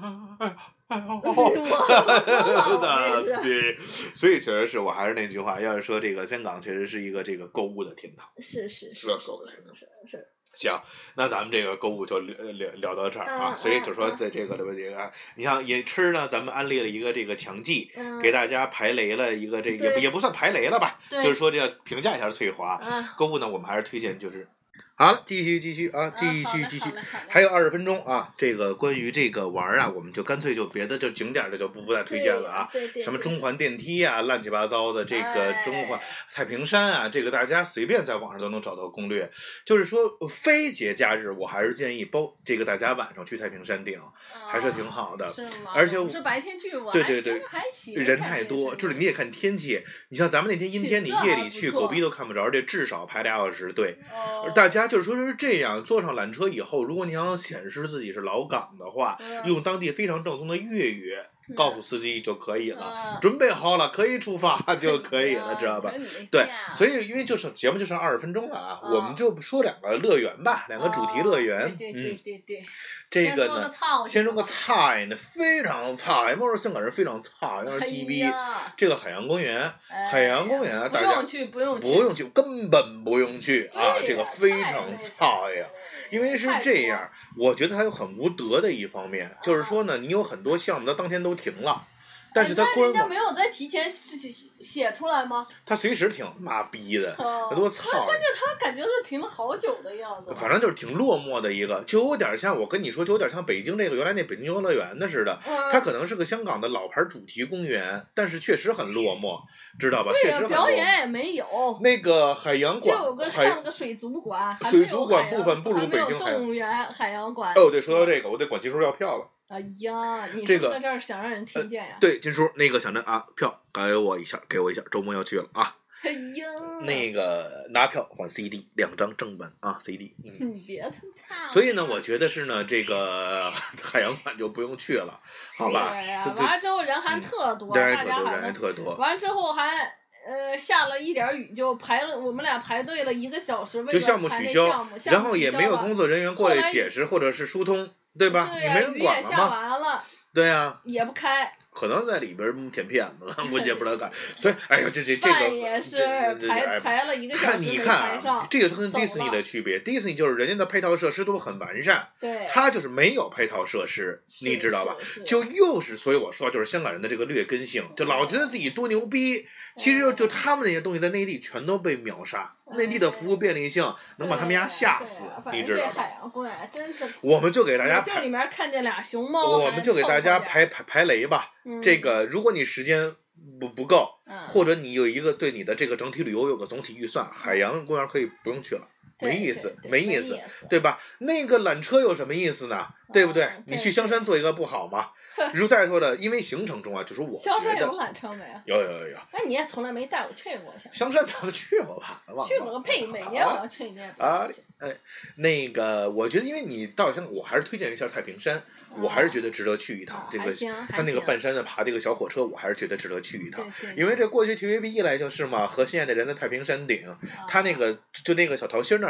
对，所以确实是我还是那句话，要是说这个香港确实是一个这个购物的天堂。是个购物的天堂。是。行，那咱们这个购物就聊到这儿啊。所以就说在这个你像也吃呢，咱们安利了一个这个强记，给大家排雷了一个这个也不算排雷了吧，就是说这个评价一下翠华。购物呢，我们还是推荐就是。好了，继续啊，继续，还有20分钟啊。这个关于这个玩啊，我们就干脆就别的就景点的就不再推荐了啊。什么中环电梯啊，乱七八糟的这个中环太平山啊，这个大家随便在网上都能找到攻略。就是说非节假日，我还是建议这个大家晚上去太平山顶，还是挺好的。而且是白天去， 对，人太多，就是你也看天气。你像咱们那天阴天，你夜里去狗逼都看不着，这至少排2小时队。大家就是说是这样，坐上缆车以后，如果你想显示自己是老港的话，用当地非常正宗的粤语告诉司机就可以了。准备好了，可以出发就可以了，知道吧？对，所以因为就是节目就剩20分钟了啊，我们就说2个乐园吧，2个主题乐园。对。这个呢，先说个菜呢，非常菜，莫说香港人非常菜，要是鸡逼。这个海洋公园，啊，大家不用去，根本不用去啊，这个非常菜呀。因为是这样，我觉得它有很无德的一方面，就是说呢，你有很多项目它当天都停了。但是他人家没有在提前写出来吗？ 他随时停，妈逼的，他多操！ 关键他感觉是停了好久的样子。 反正就是挺落寞的一个，就有点像我跟你说，就有点像北京这个原来那北京游乐园的似的。它可能是个香港的老牌主题公园，但是确实很落寞，知道吧？确实很落寞。 表演也没有。 那个海洋馆， 看了个水族馆， 水族馆部分不如北京动物园海洋馆。 哦，对，说到这个，我得管金叔要票了。 哎呀，你这个在这儿想让人听见呀？ 对，金叔那个想着啊，票给我一下，周末要去了啊。 哎呀， 那个拿票换 CD， 2张正版啊 CD。 你别他妈。 所以呢，我觉得是呢，这个海洋馆就不用去了，好吧？ 完了之后人还特多， 人还特多。 完了之后还。下了一点雨就我们俩排队了1个小时， 就项目取消，然后也没有工作人员过来解释或者是疏通，对吧？你没人管了吗？ 雨也下完了， 对呀， 也不开。 可能在里边舔骗子了，我也不知道干。所以，哎呀，这个也是排了1个小时你看啊，这个跟迪士尼的区别，迪士尼就是人家的配套设施都很完善， 对， 它就是没有配套设施，你知道吧？就又是，所以我说就是香港人的这个劣根性，就老觉得自己多牛逼，其实就他们那些东西在内地全都被秒杀。内地的服务便利性能把他们家吓死，你知道吧？ 海洋公园真是， 我们就给大家排，里面看见俩熊猫， 我们就给大家排雷吧。这个如果你时间不够，或者你有一个对你的这个整体旅游有个总体预算，海洋公园可以不用去了。没意思，对吧？那个缆车有什么意思呢？对不对？你去香山做一个不好吗？如再说的，因为行程中啊，就是我觉得香山有缆车没有？ 有。 哎，你也从来没带我去过香山，咱们去过吧？ 去过个屁！每年我要去一年。 啊，哎，那个，我觉得，因为你到香港，我还是推荐一下太平山，我还是觉得值得去一趟。这个他那个半山的爬这个小火车，我还是觉得值得去一趟。因为这过去 TVB 来就是嘛，和现在的人在太平山顶，他那个就那个小桃心那儿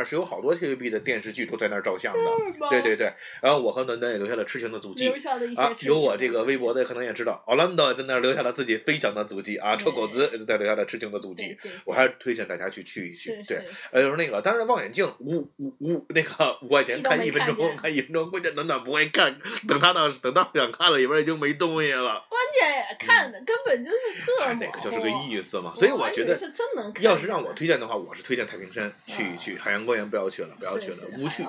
面是有好多 TVB 的电视剧都在那儿照相的，对对对。然后我和暖暖也留下了痴情的足迹啊，有我这个微博的可能也知道 ，Orlando 在那儿留下了自己飞翔的足迹啊，臭狗子也在那儿留下了痴情的足迹，我还是推荐大家去一去。对，就是那个，当然望远镜那个5块钱看1分钟，看1分钟，关键暖暖不会看，等到想看了，里边已经没东西了。 关键也看的根本就是特那个就是个意思嘛，所以我觉得要是让我推荐的话，我是推荐太平山，去海洋公园不要去了，无趣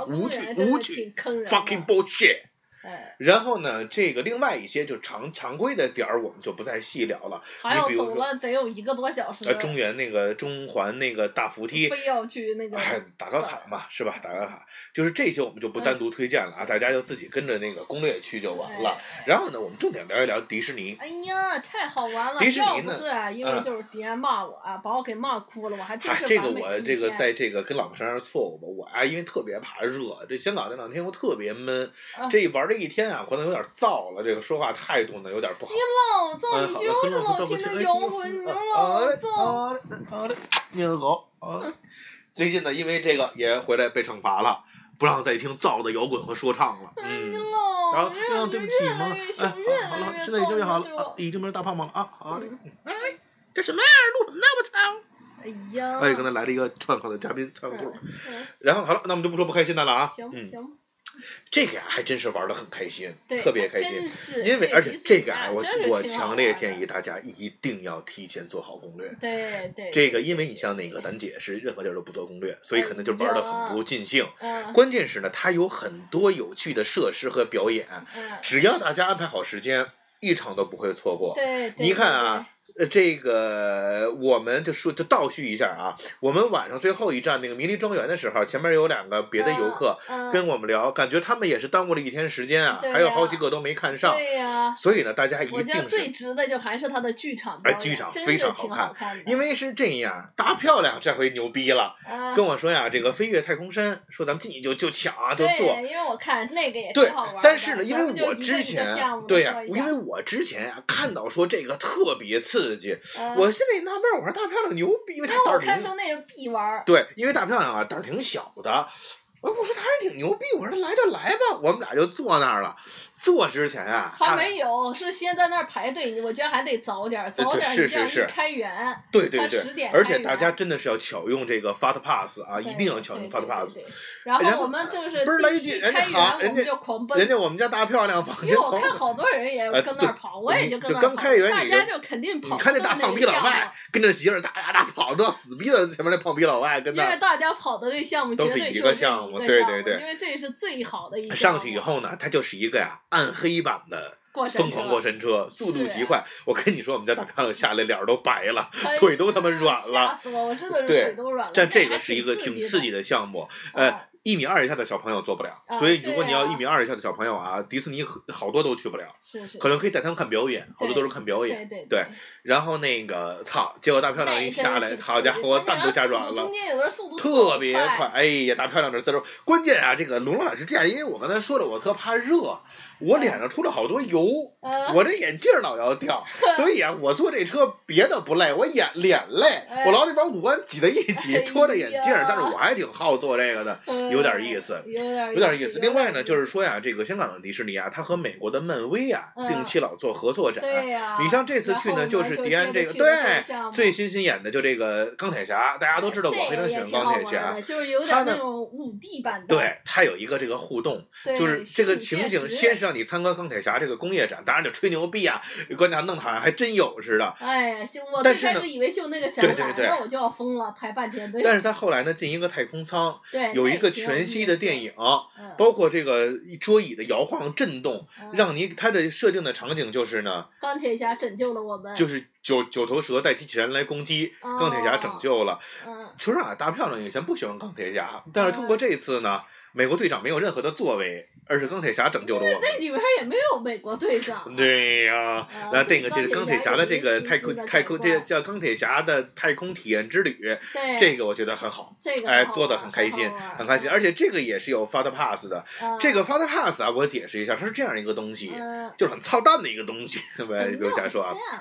，fucking bullshit。然后呢，这个另外一些就常规的点儿，我们就不再细聊了。 还要走了得有1个多小时。 中原那个中环那个大扶梯， 非要去那个。 打个卡嘛，是吧？打个卡，就是这些我们就不单独推荐了啊，大家就自己跟着那个攻略去就完了。然后呢，我们重点聊一聊迪士尼。 哎呀，太好玩了！ 迪士尼呢， 不是啊，因为就是迪安骂我啊，把我给骂哭了，我还真是。 这个我这个在这个跟老婆身上错误吧，我因为特别怕热，这香港这2天又特别闷，这一玩这一天啊，可能有点燥了，这个说话态度呢有点不好。 你老燥，你就是老听着摇滚，你老燥。 好的，虐狗。最近呢，因为这个也回来被惩罚了，不让再听燥的摇滚和说唱了。然后对不起嘛，好了，现在已经好了，已经没有大胖胖了啊。好的，这什么样？录什么那么糙？ 哎呀！ 刚才来了一个串口的嘉宾，仓库。然后好了，那我们就不说不开心的了啊。 行。 这个呀，还真是玩得很开心， 对， 特别开心。因为而且这个啊，我强烈建议大家一定要提前做好攻略。 对。 这个，因为你像那个咱姐是任何地儿都不做攻略，所以可能就玩得很不尽兴。关键是呢，它有很多有趣的设施和表演，只要大家安排好时间，一场都不会错过。 对。 你看啊。这个我们就倒叙一下啊，我们晚上最后一站那个迷离庄园的时候，前面有2个别的游客跟我们聊，感觉他们也是耽误了1天时间啊，还有好几个都没看上。 对呀。 所以呢，大家一定是。 我觉得最值的就还是他的剧场表演。 剧场非常好看。 因为是这样，大漂亮这回牛逼了，跟我说呀，这个飞越太空山，说咱们进去就抢就做。 对，因为我看那个也挺好玩的。 但是呢，因为我之前因为我之前啊看到说这个特别刺激，我心里纳闷，我说大漂亮牛逼，因为他胆儿挺。 我看说那是必玩。 对，因为大漂亮啊胆儿挺小的，我说他还挺牛逼，我说来就来吧，我们俩就坐那儿了。坐之前啊， 还没有，是先在那儿排队，我觉得还得早点，这样一开园。 对。 10点。 而且大家真的是要巧用这个 Fast Pass 啊，一定要巧用 Fast Pass。 然后我们就是倍儿来劲，人家好，人家我们家大漂亮房间。 因为我看好多人也跟那儿跑，我也就跟那儿跑。 刚开园大家就肯定跑。 你看那大胖逼老外跟着媳妇儿大跑，都死逼了前面那胖逼老外跟那。 因为大家跑的这项目都是一个项目，对。 因为这是最好的一个。 上去以后呢，它就是一个暗黑版的疯狂过山车，速度极快。我跟你说，我们家大漂亮下来脸都白了，腿都他妈软了。 吓死我真的是腿都软了。 但这个是一个挺刺激的项目，1.2米以下的小朋友做不了，所以如果你要1.2米以下的小朋友啊，迪士尼好多都去不了。 是。 可能可以带他们看表演，好多都是看表演。对。然后那个结果大漂亮一下来，好家伙，蛋都吓软了。 中间有段速度特别快，哎呀，大漂亮这自由。关键啊，这个龙老师这样，因为我刚才说了，我特怕热。我脸上出了好多油，我这眼镜老要掉，所以啊，我坐这车别的不累，我脸累，我老得把五官挤在一起，拖着眼镜，但是我还挺好做这个的，有点意思，有点意思。另外呢，就是说呀，这个香港的迪士尼啊，它和美国的漫威啊，定期老做合作展。你像这次去呢，就是迪安这个最新演的就这个钢铁侠，大家都知道我非常喜欢钢铁侠， 就是有点那种5D 版的。 对，它有一个这个互动，就是这个情景先是让你参观钢铁侠这个工业展，当然就吹牛逼啊，关键弄得好像还真有似的。 哎呀，我最开始以为就那个展览，那我就要疯了，排半天队。 但是他后来呢，进一个太空舱，有一个全息的电影，包括这个桌椅的摇晃震动，让你它的设定的场景就是呢， 钢铁侠拯救了我们， 就是九头蛇带机器人来攻击，钢铁侠拯救了。说实话，大漂亮以前不喜欢钢铁侠，但是通过这次呢，美国队长没有任何的作为，而是钢铁侠拯救了我们。 那里边也没有美国队长。 对呀，那这个就是钢铁侠的这个太空，这叫钢铁侠的太空体验之旅。这个我觉得很好，做的很开心，很开心。而且这个也是有 Fast Pass 的。这个 Fast Pass 啊，我解释一下，它是这样一个东西，就是很操蛋的一个东西。别瞎说啊。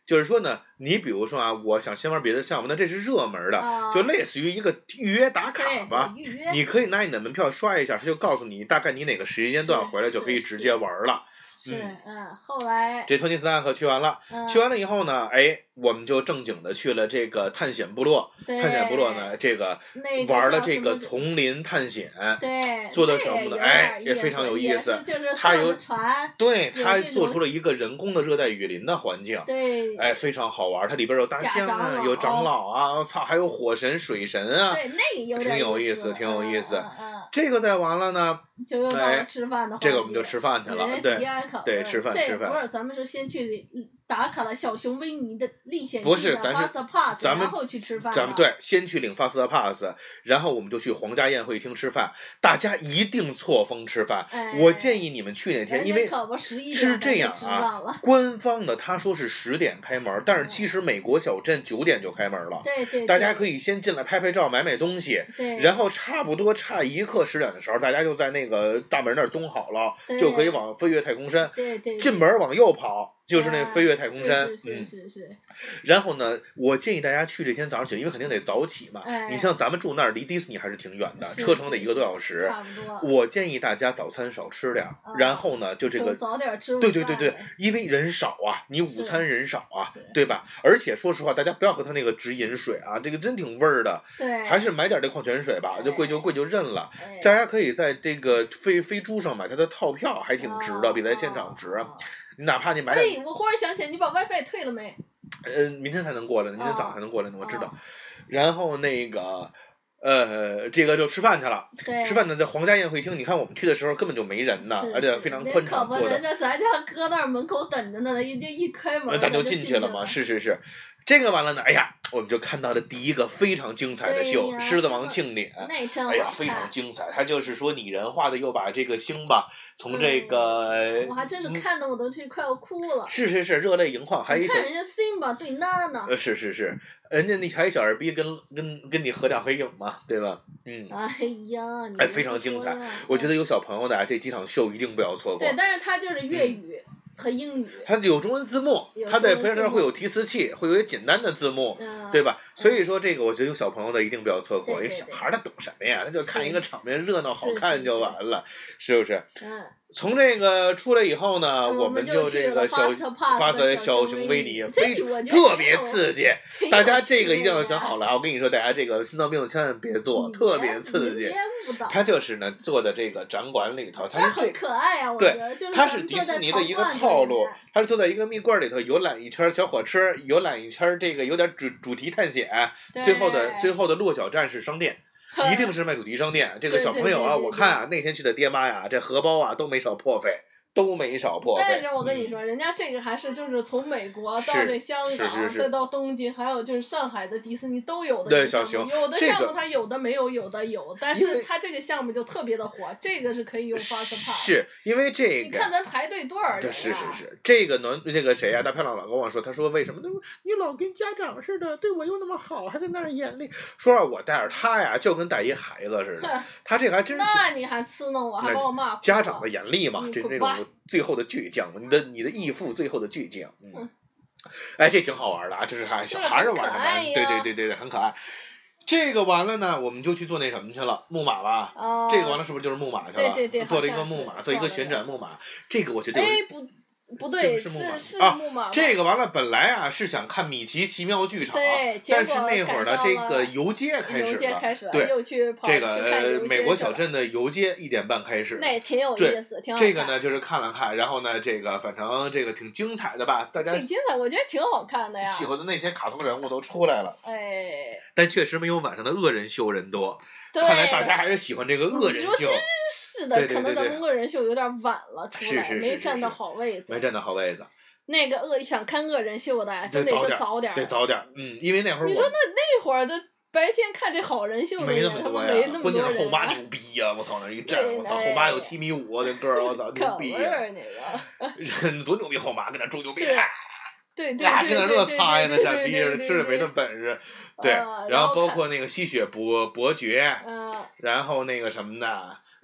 就是说呢，你比如说啊，我想先玩别的项目，那这是热门的，就类似于一个预约打卡吧。你可以拿你的门票刷一下，他就告诉你大概你哪个时间段回来，就可以直接玩了。 后来这托尼斯塔克去完了，去完了以后呢，我们就正经的去了这个探险部落。探险部落呢，这个玩了这个丛林探险，做的什么呢？也非常有意思。它有对，它做出了一个人工的热带雨林的环境，非常好玩。它里边有大象啊，有长老啊，还有火神、水神啊，挺有意思，挺有意思。这个再完了呢， 就又到了吃饭的环节， 这个我们就吃饭去了，对，吃饭。 这会儿咱们是先去打卡了小熊维尼的历险记不是，咱然后去吃饭。 咱们对，先去领 Fast Pass， 然后我们就去皇家宴会厅吃饭。大家一定错峰吃饭。我建议你们去那天，因为是这样啊，官方的他说是10点开门，但是其实美国小镇9点就开门了。 对， 大家可以先进来拍照、买东西，然后差不多差一刻10点的时候，大家就在那个大门那儿蹲好了，就可以往飞越太空山。进门往右跑。就是那飞越太空山， 是。 然后呢，我建议大家去这天早上起，因为肯定得早起嘛。你像咱们住那儿，离迪士尼还是挺远的，车程得1个多小时。 差不多。 我建议大家早餐少吃点，然后呢，就这个早点吃。 对，因为人少啊，你午餐人少啊，对吧？而且说实话，大家不要喝它那个直饮水啊，这个真挺味儿的。 对。 还是买点这矿泉水吧，就贵就认了。大家可以在这个飞猪上买它的套票，还挺值的，比在现场值。哪怕你买点， 我忽然想起来，你把 WiFi 退了没？ 明天才能过来呢，明天早上才能过来呢，我知道。然后那个，这个就吃饭去了。吃饭呢，在皇家宴会厅，你看我们去的时候根本就没人呢，而且非常宽敞做的。 人家咱家搁那儿门口等着呢，一开门咱就进去了嘛。是。这个完了呢，我们就看到了第一个非常精彩的秀，《狮子王庆典》。非常精彩。他就是说拟人化的，又把这个辛巴从这个， 我还真是看得我都快要哭了。 是，热泪盈眶。还有一看人家辛巴对娜娜。 是，人家那还有小二逼跟你合两回影嘛，对吧？非常精彩。我觉得有小朋友的这几场秀一定不要错过。 对，但是他就是粤语。和英语， 它有中文字幕，它在配上会有提词器，会有一些简单的字幕，对吧？所以说这个我觉得有小朋友的一定不要错过，因为小孩他懂什么呀？他就看一个场面热闹好看就完了，是不是？从这个出来以后呢，我们就这个发射小熊维尼，特别刺激。大家这个一定要想好了，我跟你说，大家这个心脏病千万别做，特别刺激。它就是呢做的这个展馆里头，它是很可爱啊，我觉得对，它是迪士尼的一个套路，它是坐在一个蜜罐里头游览一圈小火车，游览一圈这个有点主题探险，最后的落脚站是商店。一定是卖主题商店，这个小朋友啊，我看啊，那天去的爹妈呀，这荷包啊都没少破费。但是我跟你说，人家这个还是就是从美国到这香港，再到东京，还有就是上海的迪士尼都有的。 对，小熊有的项目它有的没有，有的有，但是它这个项目就特别的火，这个是可以用 Fast Pass。 是因为这个， 你看咱排队多少人啊？ 是，这个这个谁呀？大漂亮老跟我说，他说为什么？他说你老跟家长似的，对我又那么好，还在那儿眼泪。说我带着他呀，就跟带一孩子似的。他这个还真是。 那你还刺弄我，还把我骂。 家长的严厉嘛，这种。最后的倔强，你的义父最后的倔强，这挺好玩的啊，这是小孩儿玩的嘛，对，很可爱。这个完了呢，我们就去做那什么去了，木马吧。这个完了是不是就是木马去了？ 对， 做了一个木马，做一个旋转木马。这个我觉得不对， 是木马。 这个完了，本来啊是想看米奇奇妙剧场，但是那会儿的这个游街开始了，对，这个美国小镇的游街1点半开始， 那挺有意思，挺好看。 这个呢就是看了看，然后呢这个反正这个挺精彩的吧，大家挺精彩，我觉得挺好看的呀。 喜欢的那些卡通人物都出来了，但确实没有晚上的恶人秀人多。看来大家还是喜欢这个恶人秀。 是的，可能咱们恶人秀有点晚了出来，没站到好位子。 没站到好位子。 那个想看恶人秀的，真得是早点。 得早点，因为那会儿。 你说那会儿的白天看这好人秀的没那么多呀，关键是后妈牛逼呀！我操，那一站，我操，后妈有7.5米那个儿，我操，牛逼呀！人多牛逼，后妈跟那吹牛逼。 对， 跟那热擦呀，那傻逼似的，吃也没那本事。对，然后包括那个吸血伯爵，然后那个什么的，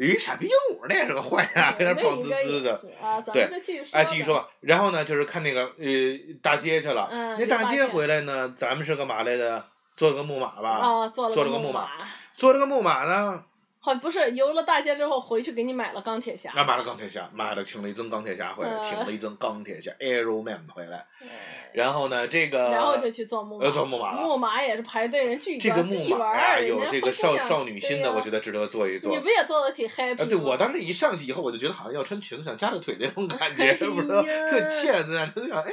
咦，傻逼鹦鹉那也是个坏人，跟那蹦滋滋的。 对， 继续说。然后呢，就是看那个大街去了。那大街回来呢，咱们是干嘛来的？坐了个木马吧。坐了个木马。坐了个木马呢。 好，不是游了大街之后回去给你买了钢铁侠。 买了钢铁侠，请了一尊钢铁侠回来，请了一尊钢铁侠 Iron Man 回来。然后呢，这个。 然后就去坐木马。 坐木马了。 木马也是排队人巨多。 这个木马呀，有这个少女心的，我觉得值得坐一坐。 你不也坐的挺 happy 对，我当时一上去以后，我就觉得好像要穿裙子想夹着腿那种感觉，不知道特欠在那，就想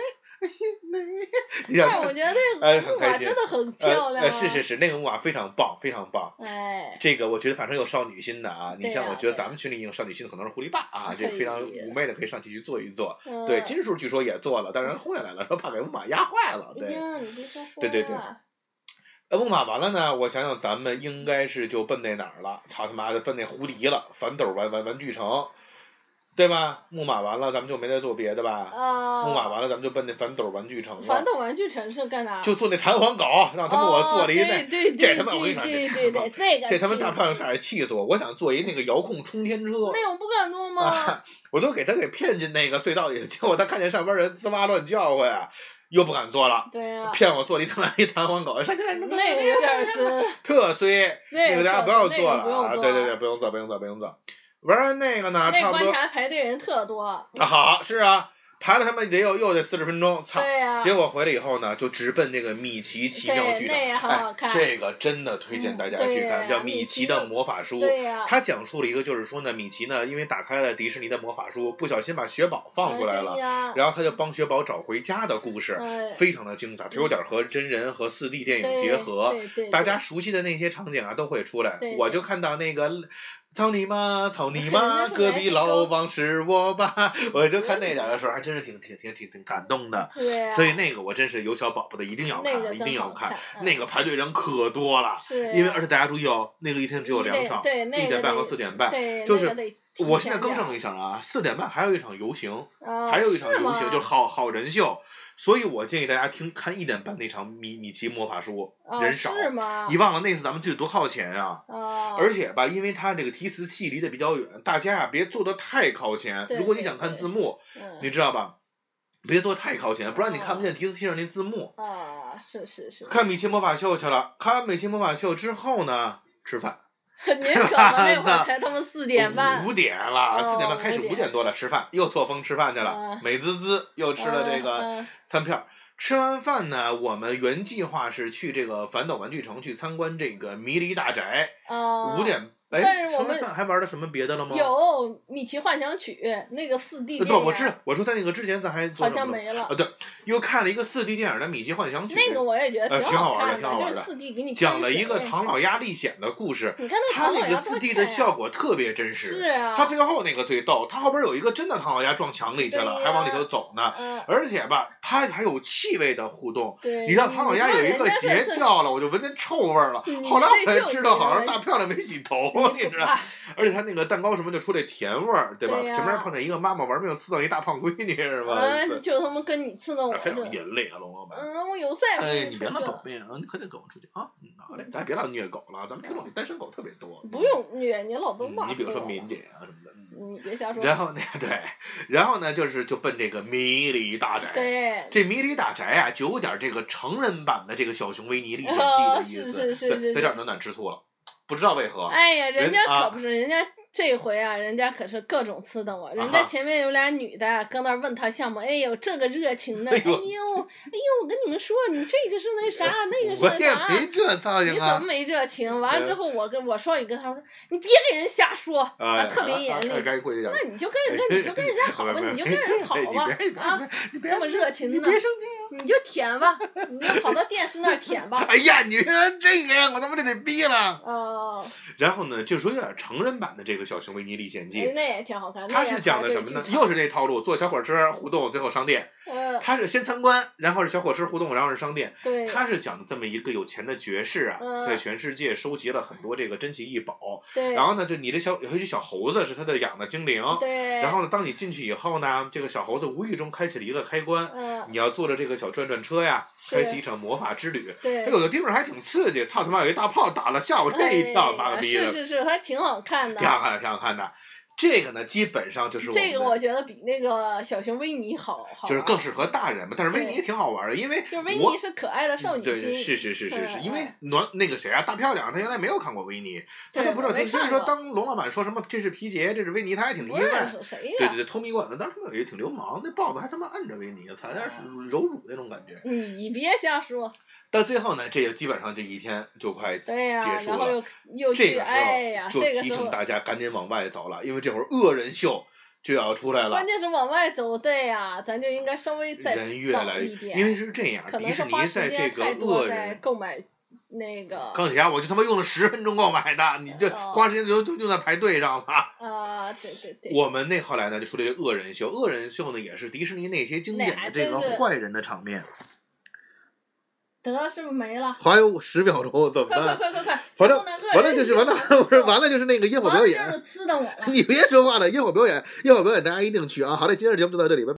但我觉得那个木马真的很漂亮。 是，那个木马非常棒，非常棒。这个我觉得反正有少女心的啊，你像我觉得咱们群里有少女心的可能是狐狸爸啊，这非常妩媚的可以上去去坐一坐。对，金叔据说也坐了，但是人回来了，说怕给木马压坏了。对，对。木马完了呢，我想想咱们应该是就奔那哪儿了，操他妈的奔那胡迪了，反斗玩具城。对吧？木马完了，咱们就没再做别的吧。木马完了，咱们就奔那反斗玩具城了。 反斗玩具城是干啥？ 就做那弹簧狗，让他们我做了一那，这他妈我跟你说，这他妈大漂亮差点气死我！我想做一那个遥控冲天车。 那我不敢做吗？ 我都给他给骗进那个隧道里，结果他看见上边人滋哇乱叫唤呀，又不敢做了。 对呀。 骗我做了一弹簧狗，上去那个有点衰。 特衰，那个大家不要做了啊！对，不用做。玩完那个呢，差不多。 那观察排队人特多。 好，是啊，排了他们又得40分钟，操！ 对呀。 结果回来以后呢，就直奔那个米奇奇妙剧场。 那也好好看。 这个真的推荐大家去看，叫《米奇的魔法书》。 对呀。 他讲述了一个，就是说呢，米奇呢，因为打开了迪士尼的魔法书，不小心把雪宝放出来了，然后他就帮雪宝找回家的故事，非常的精彩，他有点和真人和4D 电影结合，大家熟悉的那些场景啊都会出来。我就看到那个。操你妈！隔壁老王是我爸。我就看那点的时候，还真是挺感动的。 对。 所以那个我真是有小宝宝的，一定要看，一定要看。那个排队人可多了。 是。 因为而且大家注意哦，那个一天只有2场，1点半和4点半。 对。 就是我现在更正一下啊，4点半还有一场游行，还有一场游行就是好人秀。所以我建议大家看1点半那场米奇魔法书，人少。 是吗？ 你忘了那次咱们去多耗钱啊！而且吧，因为它这个提词器离得比较远，大家别坐得太靠前。如果你想看字幕，你知道吧？别坐太靠前，不然你看不见提词器上那字幕。 是。 看米奇魔法秀去了，看完米奇魔法秀之后呢，吃饭。 您可那会儿才他妈4点半。 5点了，4点半开始，5点多了吃饭，又错峰吃饭去了，美滋滋又吃了这个餐票。吃完饭呢，我们原计划是去这个反斗玩具城去参观这个迷离大宅。5点。吃完饭还玩的什么别的了吗？ 有米奇幻想曲那个4D 电影。 对，我知道。我说在那个之前咱还做什么？ 好像没了。 对，又看了一个4D 电影的米奇幻想曲。 那个我也觉得挺好玩的， 就是4D 给你讲了一个唐老鸭历险的故事。 你看他那个4D 的效果特别真实。 是啊。 他最后那个最逗，他后边有一个真的唐老鸭撞墙里去了，还往里头走呢。而且吧，他还有气味的互动。你知道唐老鸭有一个鞋掉了，我就闻见臭味了。后来我才知道，好像大漂亮没洗头，你知道。而且他那个蛋糕什么就出这甜味儿，对吧？前面碰见一个妈妈玩命刺到一大胖闺女，是吧？ 就他妈跟你刺到我。 非常严厉啊，龙老板。 我有赛。 你别老狗命啊！你快点跟我出去啊！好嘞，咱别老虐狗了，咱们听众里单身狗特别多。 不用虐，你老都骂。 你比如说敏姐啊什么的。 你别瞎说。 然后呢，就奔这个迷离大宅。 对。 这迷离大宅啊，就有点这个成人版的这个小熊维尼历险记的意思。 是。 在这儿暖暖吃醋了。不知道为何。 哎呀，人家可不是，人家这回啊，人家可是各种呲的我。人家前面有俩女的搁那问他项目，哎呦，这个热情的，哎呦，我跟你们说，你这个是那啥，那个是那啥。 我也没这造型啊。 你怎么没热情？完了之后，我说一个，他说你别给人瞎说，特别严厉。那你就跟人家好吧，你就跟人好吧， 你别那么热情呢， 你别生气啊， 你就舔吧，你就跑到电视那儿舔吧。 哎呀，你说这个呀，我他妈得逼了。然后呢，就说有点成人版的这个小熊维尼历险记， 那也挺好看。 它是讲的什么呢？又是这套路，坐小火车互动，最后上电。 他是先参观，然后是小火车互动，然后是商店。 对， 他是讲这么一个有钱的爵士啊，在全世界收集了很多这个珍奇异宝。 对。 然后呢，就你这有一只小猴子是他的养的精灵。 对。 然后呢，当你进去以后呢，这个小猴子无意中开启了一个开关，你要坐着这个小转转车呀，开启一场魔法之旅。 对。 有的地方还挺刺激，操他妈有一大炮打了，吓我这一跳，妈个逼的。 是，还挺好看的。 挺好看的。这个呢，基本上就是这个，我觉得比那个小熊维尼好， 就是更适合大人嘛。但是维尼也挺好玩的，因为就维尼是可爱的少女心。 对，是，因为那个谁啊，大漂亮，他原来没有看过维尼，他都不知道。所以说，当龙老板说什么这是皮杰，这是维尼，他还挺意外。 谁呀？ 对，偷米馆子当时也挺流氓，那豹子还他妈摁着维尼，他有点柔乳那种感觉。 你别瞎说。 到最后呢，这个基本上这一天就快结束了。 然后又这个时候就提醒大家赶紧往外走了，因为这会儿恶人秀就要出来了。 关键是往外走，对呀，咱就应该稍微再人越来一点， 因为是这样，迪士尼在这个恶人购买那个钢铁侠，我就他妈用了10分钟购买的，你这花时间就用在排队上了。对。 我们后来呢就出了这恶人秀，恶人秀呢也是迪士尼那些经典的这个坏人的场面。 得是不是没了？ 还有10秒钟，怎么办？ 快！ 反正完了就是完了就是那个烟火表演。 就是呲的我了。 你别说话了，烟火表演大家一定去啊！好嘞，今天的节目就到这里吧。